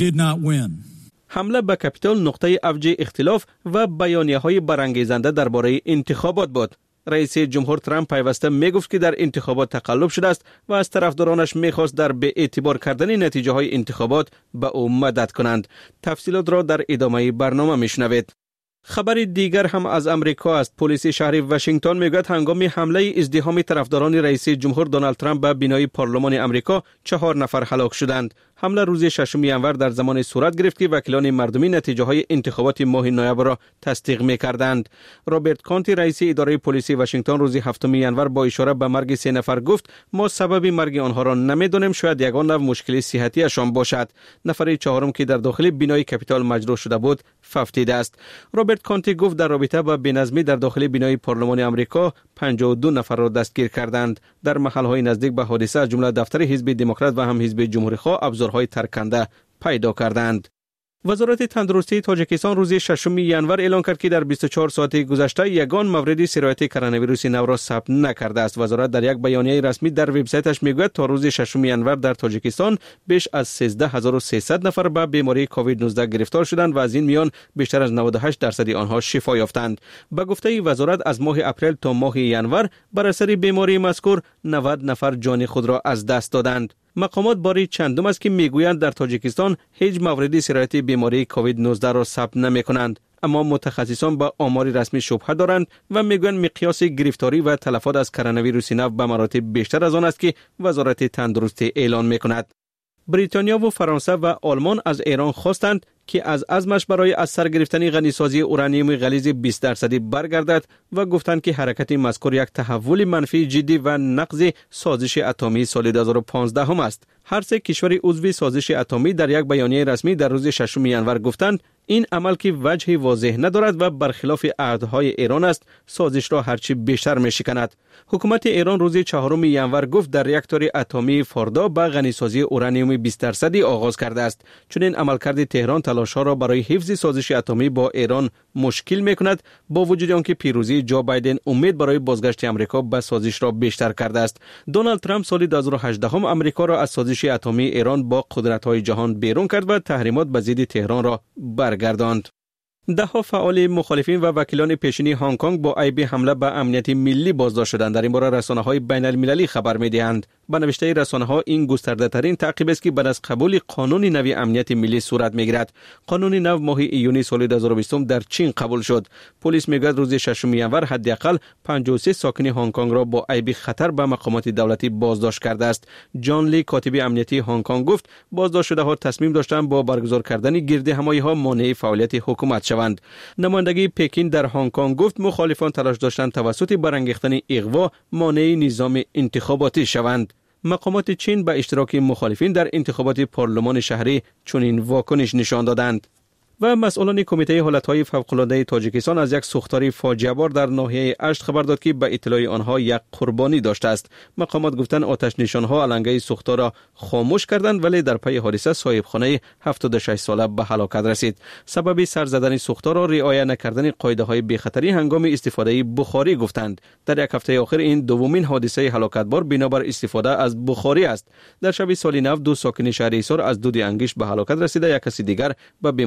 Speaker 11: حمله به کپیتال نقطه اوج اختلاف و بیانیه‌های برانگیزنده درباره انتخابات بود. رئیس جمهور ترامپ پیوسته میگفت که در انتخابات تقلب شده است و از طرفدارانش میخواست در به اعتبار کردن نتیجه های انتخابات به او مدد کنند. تفصیلات را در ادامه برنامه میشنوید. خبر دیگر هم از امریکا است. پلیس شهر واشنگتن میگوید هنگام حمله ازدحام طرفداران رئیس جمهور دونالد ترامپ به بنای پارلمان امریکا 4 نفر هلاک شدند. حمله روز 6 ژانویه در زمان صورت گرفت که وکیلان مردمی نتیجه های انتخابات ماه نوامبر را تصدیق می‌کردند. رابرت کانتی رئیس اداره پلیس واشنگتن روز 7 ژانویه با اشاره به مرگ 3 نفر گفت: ما سبب مرگ آنها را نمی‌دانیم، شاید یگان نوع مشکل صحتی اشان باشد. نفر چهارم که در داخل بنای کپیتال مجروح شده بود فوتیده است. رابرت کانتی گفت در رابطه با بینظمی در داخل بنای پارلمان آمریکا 52 نفر را دستگیر کردند. در محل‌های نزدیک به حادثه از جمله دفتر حزب دموکرات و هم حزب جمهوری‌خواه ابزارهای ترکننده پیدا کردند. وزارت تندرستی تاجیکستان روز 6 ژانویه اعلام کرد که در 24 ساعت گذشته یگان مورد سرایت کرونا ویروس نو را ثبت نکرده است. وزارت در یک بیانیه رسمی در وبسایتش میگوید تا روز 6 ژانویه در تاجیکستان بیش از 13300 نفر به بیماری کووید 19 گرفتار شدند و از این میان بیشتر از 98% آنها شفا یافتند. به گفته وزارت از ماه اپریل تا ماه ژانویه بر اثر بیماری مذکور 90 نفر جان خود را از دست دادند. مقامات باری چندم است که میگویند در تاجیکستان هیچ موردی سرایت بیماری کووید 19 را ثبت نمی‌کنند، اما متخصصان با آمار رسمی شبهه دارند و میگویند مقیاس گرفتاری و تلفات از کرونا ویروس نو به مراتب بیشتر از آن است که وزارت تندرستی اعلان می‌کند. بریتانیا و فرانسه و آلمان از ایران خواستند که از عزمش برای از سر گرفتن غنیسازی اورانیوم غلیظ 20% برگردد و گفتند که حرکت مذکور یک تحول منفی جدی و نقض سازش اتمی سال 2015 هم است. هر سه کشور عضو سازش اتمی در یک بیانیه رسمی در روز 6 ژانویه گفتند این عمل که وجهی واضح ندارد و برخلاف عهدهای ایران است، سازش را هرچی بیشتر می‌شکند. حکومت ایران روز 4 ژانویه گفت در ریاکتور اتمی فوردا به غنیسازی اورانیوم 20% آغاز کرده است. چون این عملکرد تهران تلاش‌ها را برای حفظ سازش اتمی با ایران مشکل می‌کند، با وجود آنکه پیروزی جو بایدن امید برای بازگشت آمریکا به سازش را بیشتر کرده است. دونالد ترامپ سال 2018 آمریکا را از سازش اتمی ایران با قدرت‌های جهان بیرون کرد و تحریمات به ضد تهران را برگرداند. ده‌ها فعال مخالفین و وکیلان پیشینی هنگ کنگ با عیب حمله به امنیت ملی بازداشت شدند. در این باره رسانه‌های بین‌المللی خبر می‌دهند. به نوشته رسانه‌ها این گسترده‌ترین تعقیب است که بعد از قبول قانون نو امنیت ملی صورت می‌گیرد. قانون نو ماه ایونی سال 2020 در چین قبول شد. پلیس می‌گوید روز 6 ژانویه حداقل 53 ساکن هنگ کنگ را با عیب خطر به مقامات دولتی بازداشت کرده است. جان لی کاتب امنیتی هنگ کنگ گفت بازداشت شده‌ها تصمیم داشتند با برگزار کردن گردهمایی‌ها مانع فعالیت حکومت شوند. نمایندگی پکین در هنگ کنگ گفت مخالفان تلاش داشتند توسط برانگیختن اغوا مانع نظام انتخاباتی شوند. مقامات چین به اشتراک مخالفین در انتخابات پارلمان شهری چنین واکنش نشان دادند. و مسئولان کمیته حالتهای فوق‌العاده تاجیکستان از یک سوختار فاجعه بار در ناحیه اشت خبر داد که به اطلاع آنها یک قربانی داشته است. مقامات گفتند آتش نشانها علنگه سوختار را خاموش کردند، ولی در پی حادثه صاحبخانه 76 ساله به هلاکت رسید. سبب سر زدن سوختار را رعایت نکردن قاعده‌های بی‌خطری هنگام استفاده بخاری گفتند. در یک هفته اخیر این دومین حادثه هلاکت بار بنابر استفاده از بخاری است. در شب سال نو دو ساکن شهر ایسار از دود انگشت به هلاکت رسیده، یک کس دیگر به بیمارستان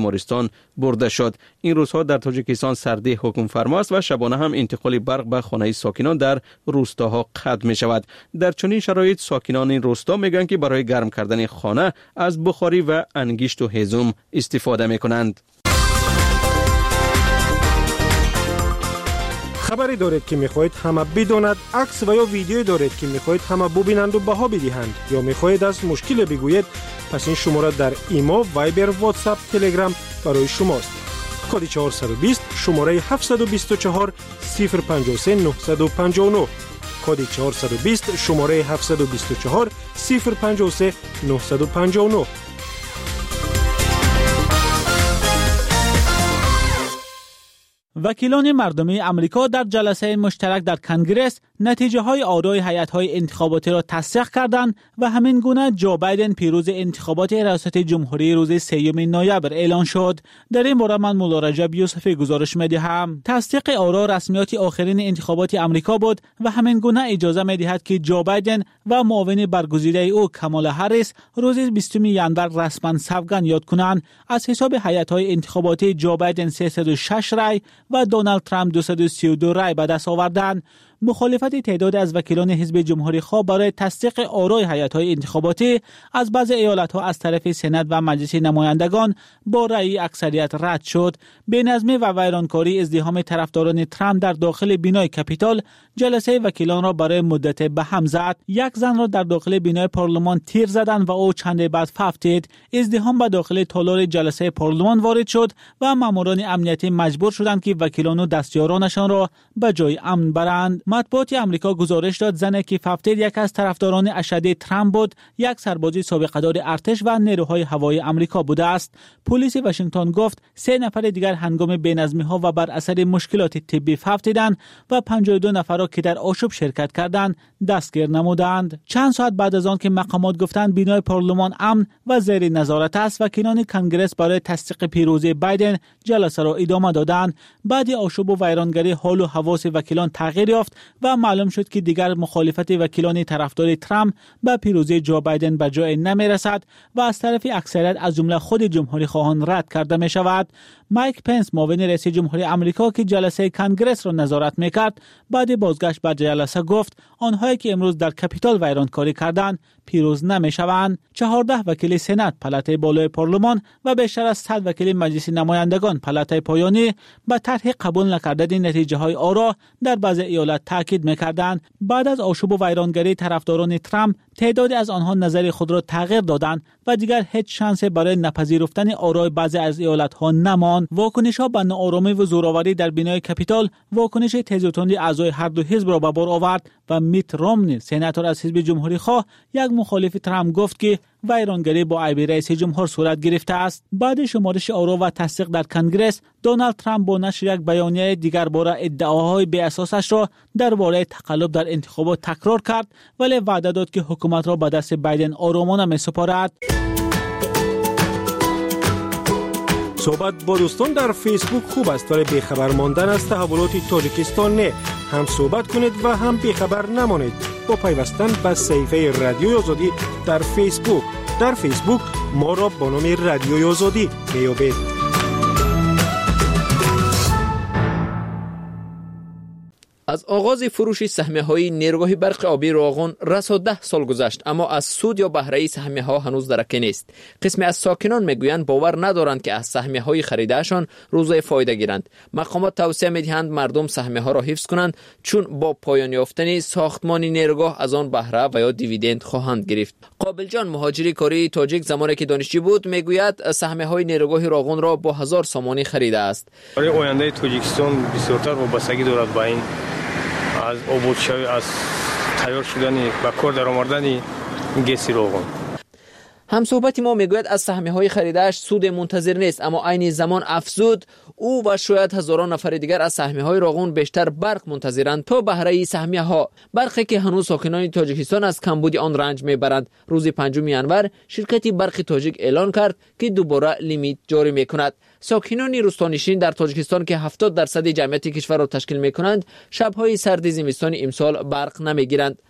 Speaker 11: تاجیکستان برده شد. این روزها در تاجیکستان سردی حکم فرماست و شبانه هم انتقال برق به خانه ساکنان در روستاها قطع می شود. در چنین شرایط ساکنان این روستا میگن که برای گرم کردن خانه از بخاری و انگشت و هیزم استفاده می کنند.
Speaker 14: خبری دارید که میخواهید همه بداند، عکس و یا ویدیو دارید که میخواهید همه ببینند و بها بدهند یا میخواهید از مشکل بگویید، پس این شماره در ایما، وایبر، واتساپ، تلگرام برای شماست. کد 420 شماره 724 053 959. کد 420 شماره 724 053 959.
Speaker 6: وکیلان مردمی امریکا در جلسه مشترک در کنگره نتیجه های آرای هیئت‌های انتخاباتی را تصدیق کردند و همین گونه جو بایدن پیروز انتخابات ریاست جمهوری روز 3 نوامبر اعلان شد. در این باره من مولا رجب یوسفی گزارش می‌دهم. تصدیق آرا رسمیات آخرین انتخابات امریکا بود و همین گونه اجازه می‌دهد که جو بایدن و معاون برگزیده او کامالا هریس روز 20 ژانویه رسما سوگند یاد کنند. از حساب هیئت‌های انتخاباتی جو بایدن 306 رای و دونالد ترامپ 232 رای به دست آوردند. مخالفت تعداد از وکیلان حزب جمهوری خواه برای تصدیق آرای هیئت‌های انتخاباتی از بعضی ایالت‌ها از طرف سنا و مجلس نمایندگان با رأی اکثریت رد شد. بینظمی و ویرانکاری ازدحام طرفداران ترامپ در داخل بینای کپیتال جلسه وکیلان را برای مدت به هم زد. یک زن را در داخل بینای پارلمان تیر زدند و او چند بعد ففتید. ازدحام به داخل تالار جلسه پارلمان وارد شد و ماموران امنیتی مجبور شدند که وکیلان و دستیارانشان را به جای امن برند. مطبوعات آمریکا گزارش داد زنی که ففتید یک از طرفداران اشدی ترامپ بود، یک سرباز سابقه‌دار ارتش و نیروهای هوایی آمریکا بوده است. پلیس واشنگتن گفت 3 نفر دیگر هنگام بینظمی‌ها و بر اثر مشکلات طبی ففتیدند و 52 نفر را که در آشوب شرکت کردند دستگیر نمودند. چند ساعت بعد از آن که مقامات گفتند بینای پارلمان امن و زیر نظارت است، وکیلان کنگره برای تصدیق پیروزی بایدن جلسه را ادامه دادند. بعد آشوب و ویرانگری حال و حواس وکیلان تغییر یافت و معلوم شد که دیگر مخالفت وکیلان طرفدار ترامپ به پیروزی جو بایدن به جای نمی رسد و از طرف اکثریت از جمله خود جمهوری خواهان رد کرده می شود. مایک پنس معاون رئیس جمهوری آمریکا که جلسه کنگره را نظارت میکرد بعد بازگشت به جلسه گفت آنهایی که امروز در کپیتال ویرانکاری کردند پیروز نمیشوند. 14 وکیل سنات پلاته بالای پارلمان و بیشتر از 100 وکیل مجلس نمایندگان پلاته پایانی به طرح قبول نکردن نتیجه های آرا در بعضی ایالات تاکید میکردند. بعد از آشوب و ویرانگری طرفداران ترامپ تعدادی از آنها نظر خود را تغییر دادند و دیگر هیچ شانسی برای نپذیرفتن آرای بعضی از ایالت‌ها نماند. واکنش‌ها به ناآرامی و زورآوری در بینای کپیتال واکنش تیز و تند اعضای هر دو حزب را به بار آورد و میت رومنی سناتور از حزب جمهوری خواه یک مخالف ترامپ گفت که ویرانگری با عیب رئیس جمهور صورت گرفته است. بعد شمارش آرا و تصدیق در کنگره دونالد ترامپ با نشر یک بیانیه دیگر باره ادعاهای بی اساسش را درباره تقلب در انتخابات تکرار کرد، ولی وعده داد که حکومت را به دست بایدن آرامانه می‌سپارد.
Speaker 14: صحبت با دوستان در فیسبوک خوب است ولی بیخبر ماندن از تحولات تاجیکستان نه. هم صحبت کنید و هم بیخبر نمانید با پیوستن به صفحه رادیوی آزادی در فیسبوک. در فیسبوک ما را با نام رادیوی آزادی میابید.
Speaker 3: از آغاز فروش سهمیه‌های نیروگاه برق آبی راغون رسا 10 سال گذشت، اما از سود یا بهره سهمیه‌ها هنوز درکی نیست. قسمی از ساکنان میگویند باور ندارند که از سهمیه‌های خریدهشان روزی فایده گیرند. مقامات توصیه می‌دهند مردم سهمیه‌ها را حفظ کنند چون با پایان یافتن ساختمان نیروگاه از آن بهره و یا دیویدند خواهند گرفت. قابل جان مهاجری کاری تاجیک زمانی که دانشجو بود میگوید سهمیه‌های نیروگاه راغون را با 1000 سامانی خریده است.
Speaker 14: برای آینده تاجیکستان بسیارتر وابستگی دارد با این از آبادشوی از تیار شدن و کار در آوردن گس راغون.
Speaker 3: هم صحبت ما میگوید از سهمیه‌های خریده‌اش سود منتظر نیست، اما عین زمان افزود او و شاید هزاران نفر دیگر از سهمیه‌های راغون بیشتر برق منتظرند تا بهره سهمیه‌ها. برقی که هنوز ساکنان تاجیکستان از کمبود آن رنج میبرند. روز 5 ژانویه شرکت برق تاجیک اعلان کرد که دوباره لیمیت جاری میکند. ساکنان روستانشین در تاجیکستان که 70% جمعیت کشور را تشکیل میکنند شب‌های سرد زمستان امسال برق نمیگیرند.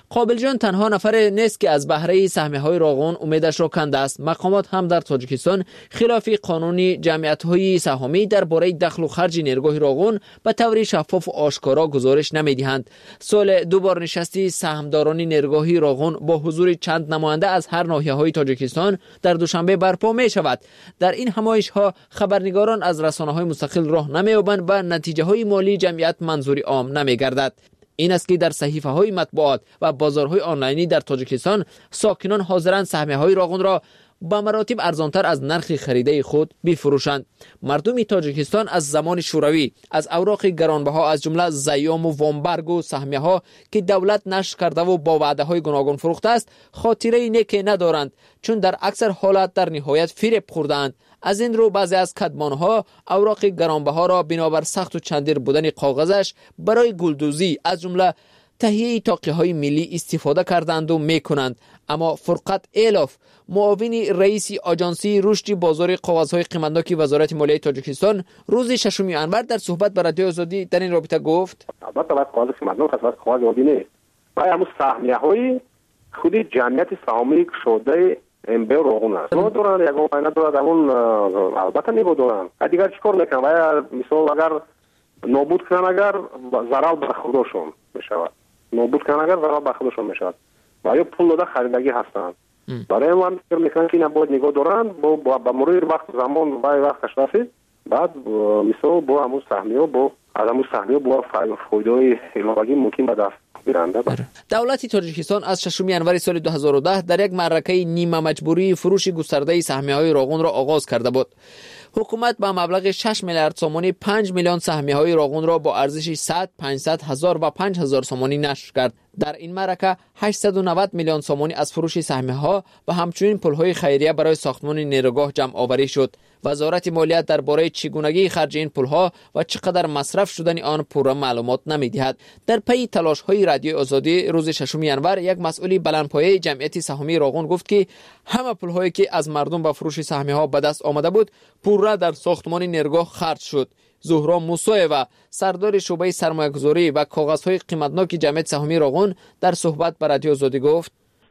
Speaker 3: قابل جان تنها نفر نیست که از بهره سهمیه‌های راغون امیدش را کنده است. مقامات هم در تاجیکستان خلاف قانون جمعیت‌های سهامی درباره دخل و خرج نیرگاه راغون به طور شفاف و آشکارا گزارش نمی‌دهند. سال 2 بار نشستی سهامداران نیرگاه راغون با حضور چند نماینده از هر ناحیه‌های تاجیکستان در دوشنبه برپا می‌شود. در این همایش‌ها خبرنگاران از رسانه‌های مستقل راه نمی‌یابند و نتیجه‌های مالی جمعیت منظوری عام نمی‌گردد. این است که در صحیفه‌های مطبوعات و بازارهای آنلاینی در تاجیکستان ساکنان حاضرند سهمیه‌های راغون را با مراتب ارزانتر از نرخ خریده خود بفروشند. مردم تاجیکستان از زمان شوروی از اوراق گرانبها از جمله زیام و وامبرگ و سهمیه‌ها که دولت نشر کرده و با وعده‌های گوناگون فروخته است خاطره نیکی ندارند، چون در اکثر حالات در نهایت فریب خوردند. از این رو بعضی از کدمانها اوراق گرانبها را بنابر سخت و چندیر بودن کاغذش برای گلدوزی از جمله تهیه تاقیه‌های ملی استفاده کردند و میکنند. اما فرقت ایلوف معاون رئیس آژانسی رشد بازار کاغذهای قیمتناک وزارت مالیه تاجیکستان روز 6 انور در صحبت با رادیو آزادی در این رابطه گفت:
Speaker 16: البته باید کاغذ قیمتناک از کاغذ عادی نیست. باید همون سهمیه‌های خود جمعیت سهامی شده امبه راغون است. ما دوران یگان پاینا دوران همون البته نمی‌دونن. دیگر چیکار میکنن؟ باید مثلا اگر نابود کنن اگر ضرر به خودشون میشود. نابود کنن اگر ضرر به خودشون میشود. و یا پول داده خریدگی هستند. برای من فکر میکنم که نباید نگاه دارن با مرور وقت زمان و وقتش رسید بعد مثلا با همون سهمیه با از همون سهمیه با فایده علاوه‌ای ممکن به دست بیارند.
Speaker 3: دولت تاجیکستان از 6 انور سال 2010 در یک معرکه نیمه مجبوری فروش گسترده سهمیه‌های راغون را آغاز کرده بود. حکومت با مبلغ 6 میلیارد سومانی 5 میلیون سهمیه‌های راغون را با ارزش 100 500 هزار و 5000 سومانی نشر کرد. در این معرکه 890 میلیون سومانی از فروش سهمیه‌ها و همچنین پول‌های خیریه برای ساختمان نیروگاه جمع آوری شد. وزارت مالیات درباره چگونگی خرج این پول‌ها و چقدر مصرف شدن آن پورا معلومات نمی‌دهد. در پی تلاش‌های رادیو آزادی روز 6 انور یک مسئول بلندپایه جمعیت سهامی راغون گفت که همه پول‌هایی که از مردم با فروش سهمیه‌ها به دست آمده بود پورا در ساختمان نیروگاه خرج شد. زهرا موسویوا سردار شعبه سرمایه‌گذاری و کاغذهای قیمتناک جمعیت سهامی راغون در صحبت با رادیو آزادی گفت: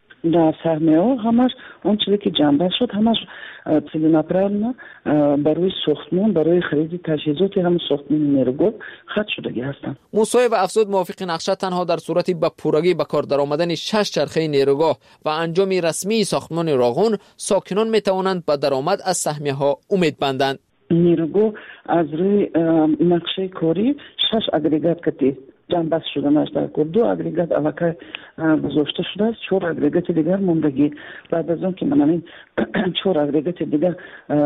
Speaker 18: در سهمیه‌ها همش اون چیزی که جنبه شد همش целенаправленно برای ساختمان برای خرید تجهیزات هم ساختمان نیروگاه خرج شدگی هستند.
Speaker 3: موسویوا افزود موافق نقشه تنها در صورت به پورگی به کار درآمدن 6 چرخه نیروگاه و انجام رسمی ساختمان راغون ساکنان میتوانند به درآمد از سهمیه‌ها امید بندند.
Speaker 18: نیروگاه از روی نقشه کاری 6 اگریگات کتی جنبش شده نشده که 2 اگریگات علاقه گذاشته شده است، 4 اگریگات دیگر موندگی. بعد از اون که من این 4 اگریگات دیگر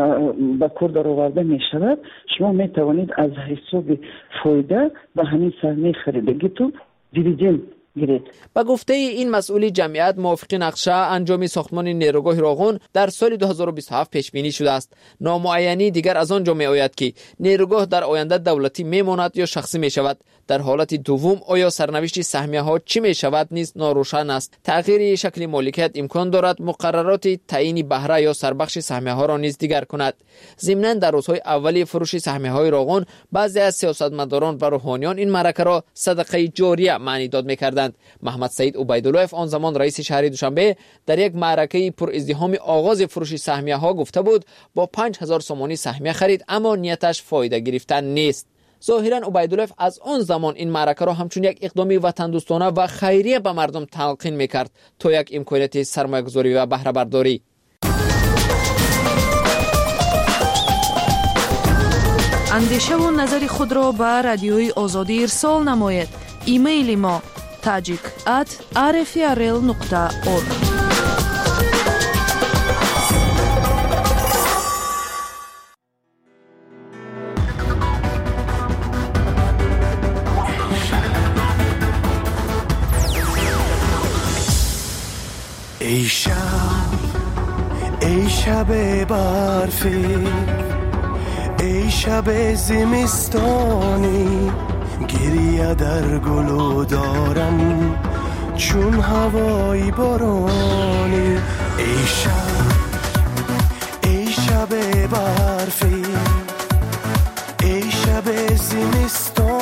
Speaker 18: به کار در آورده می شود شما می توانید از حساب فایده به همین سهمیه خریدگیتون دیویدند گیرید.
Speaker 3: با گفته این مسئول جمعیت موافق نقشه انجام ساختمان نیروگاه راغون در سال 2027 پیش بینی شده است. نامعینی دیگر از آنجا می آید که نیروگاه در آینده دولتی می ماند یا شخصی می شود. در حالت دوم آیا سرنوشت سهمیه ها چی می شود نیز ناروشن است. تغییر شکل مالکیت امکان دارد مقررات تعیین بهره یا سربخش سهمیه ها را نیز دیگر کند. ضمناً در روزهای اولی فروش سهمیه های راغون بعضی از سیاستمداران و روحانیان این معرکه را صدقه جاریه معنی داد می‌کردند. محمد سعید عبیداللهف آن زمان رئیس شهر دوشنبه در یک معرکه پر ازدحام آغاز فروش سهمیه ها گفته بود با 5000 سومانی سهمیه خرید اما نیتش فایده گرفتن نیست. ظاهراً عبیداللهف از آن زمان این معرکه را همچون یک اقدام وطن دوستانه و خیریه به مردم تلقین می‌کرد تا یک امکانات سرمایه‌گذاری و بهره برداری.
Speaker 19: اندیشه و نظر خود را به رادیوی آزادی ارسال نمایید. ایمیل ما tajik@rfrl.org.
Speaker 24: ای شب برفی، ای شب زمستانی، گریه در گلو دارم چون هوای بارانی. ای شب برفی، ای شب زمستانی.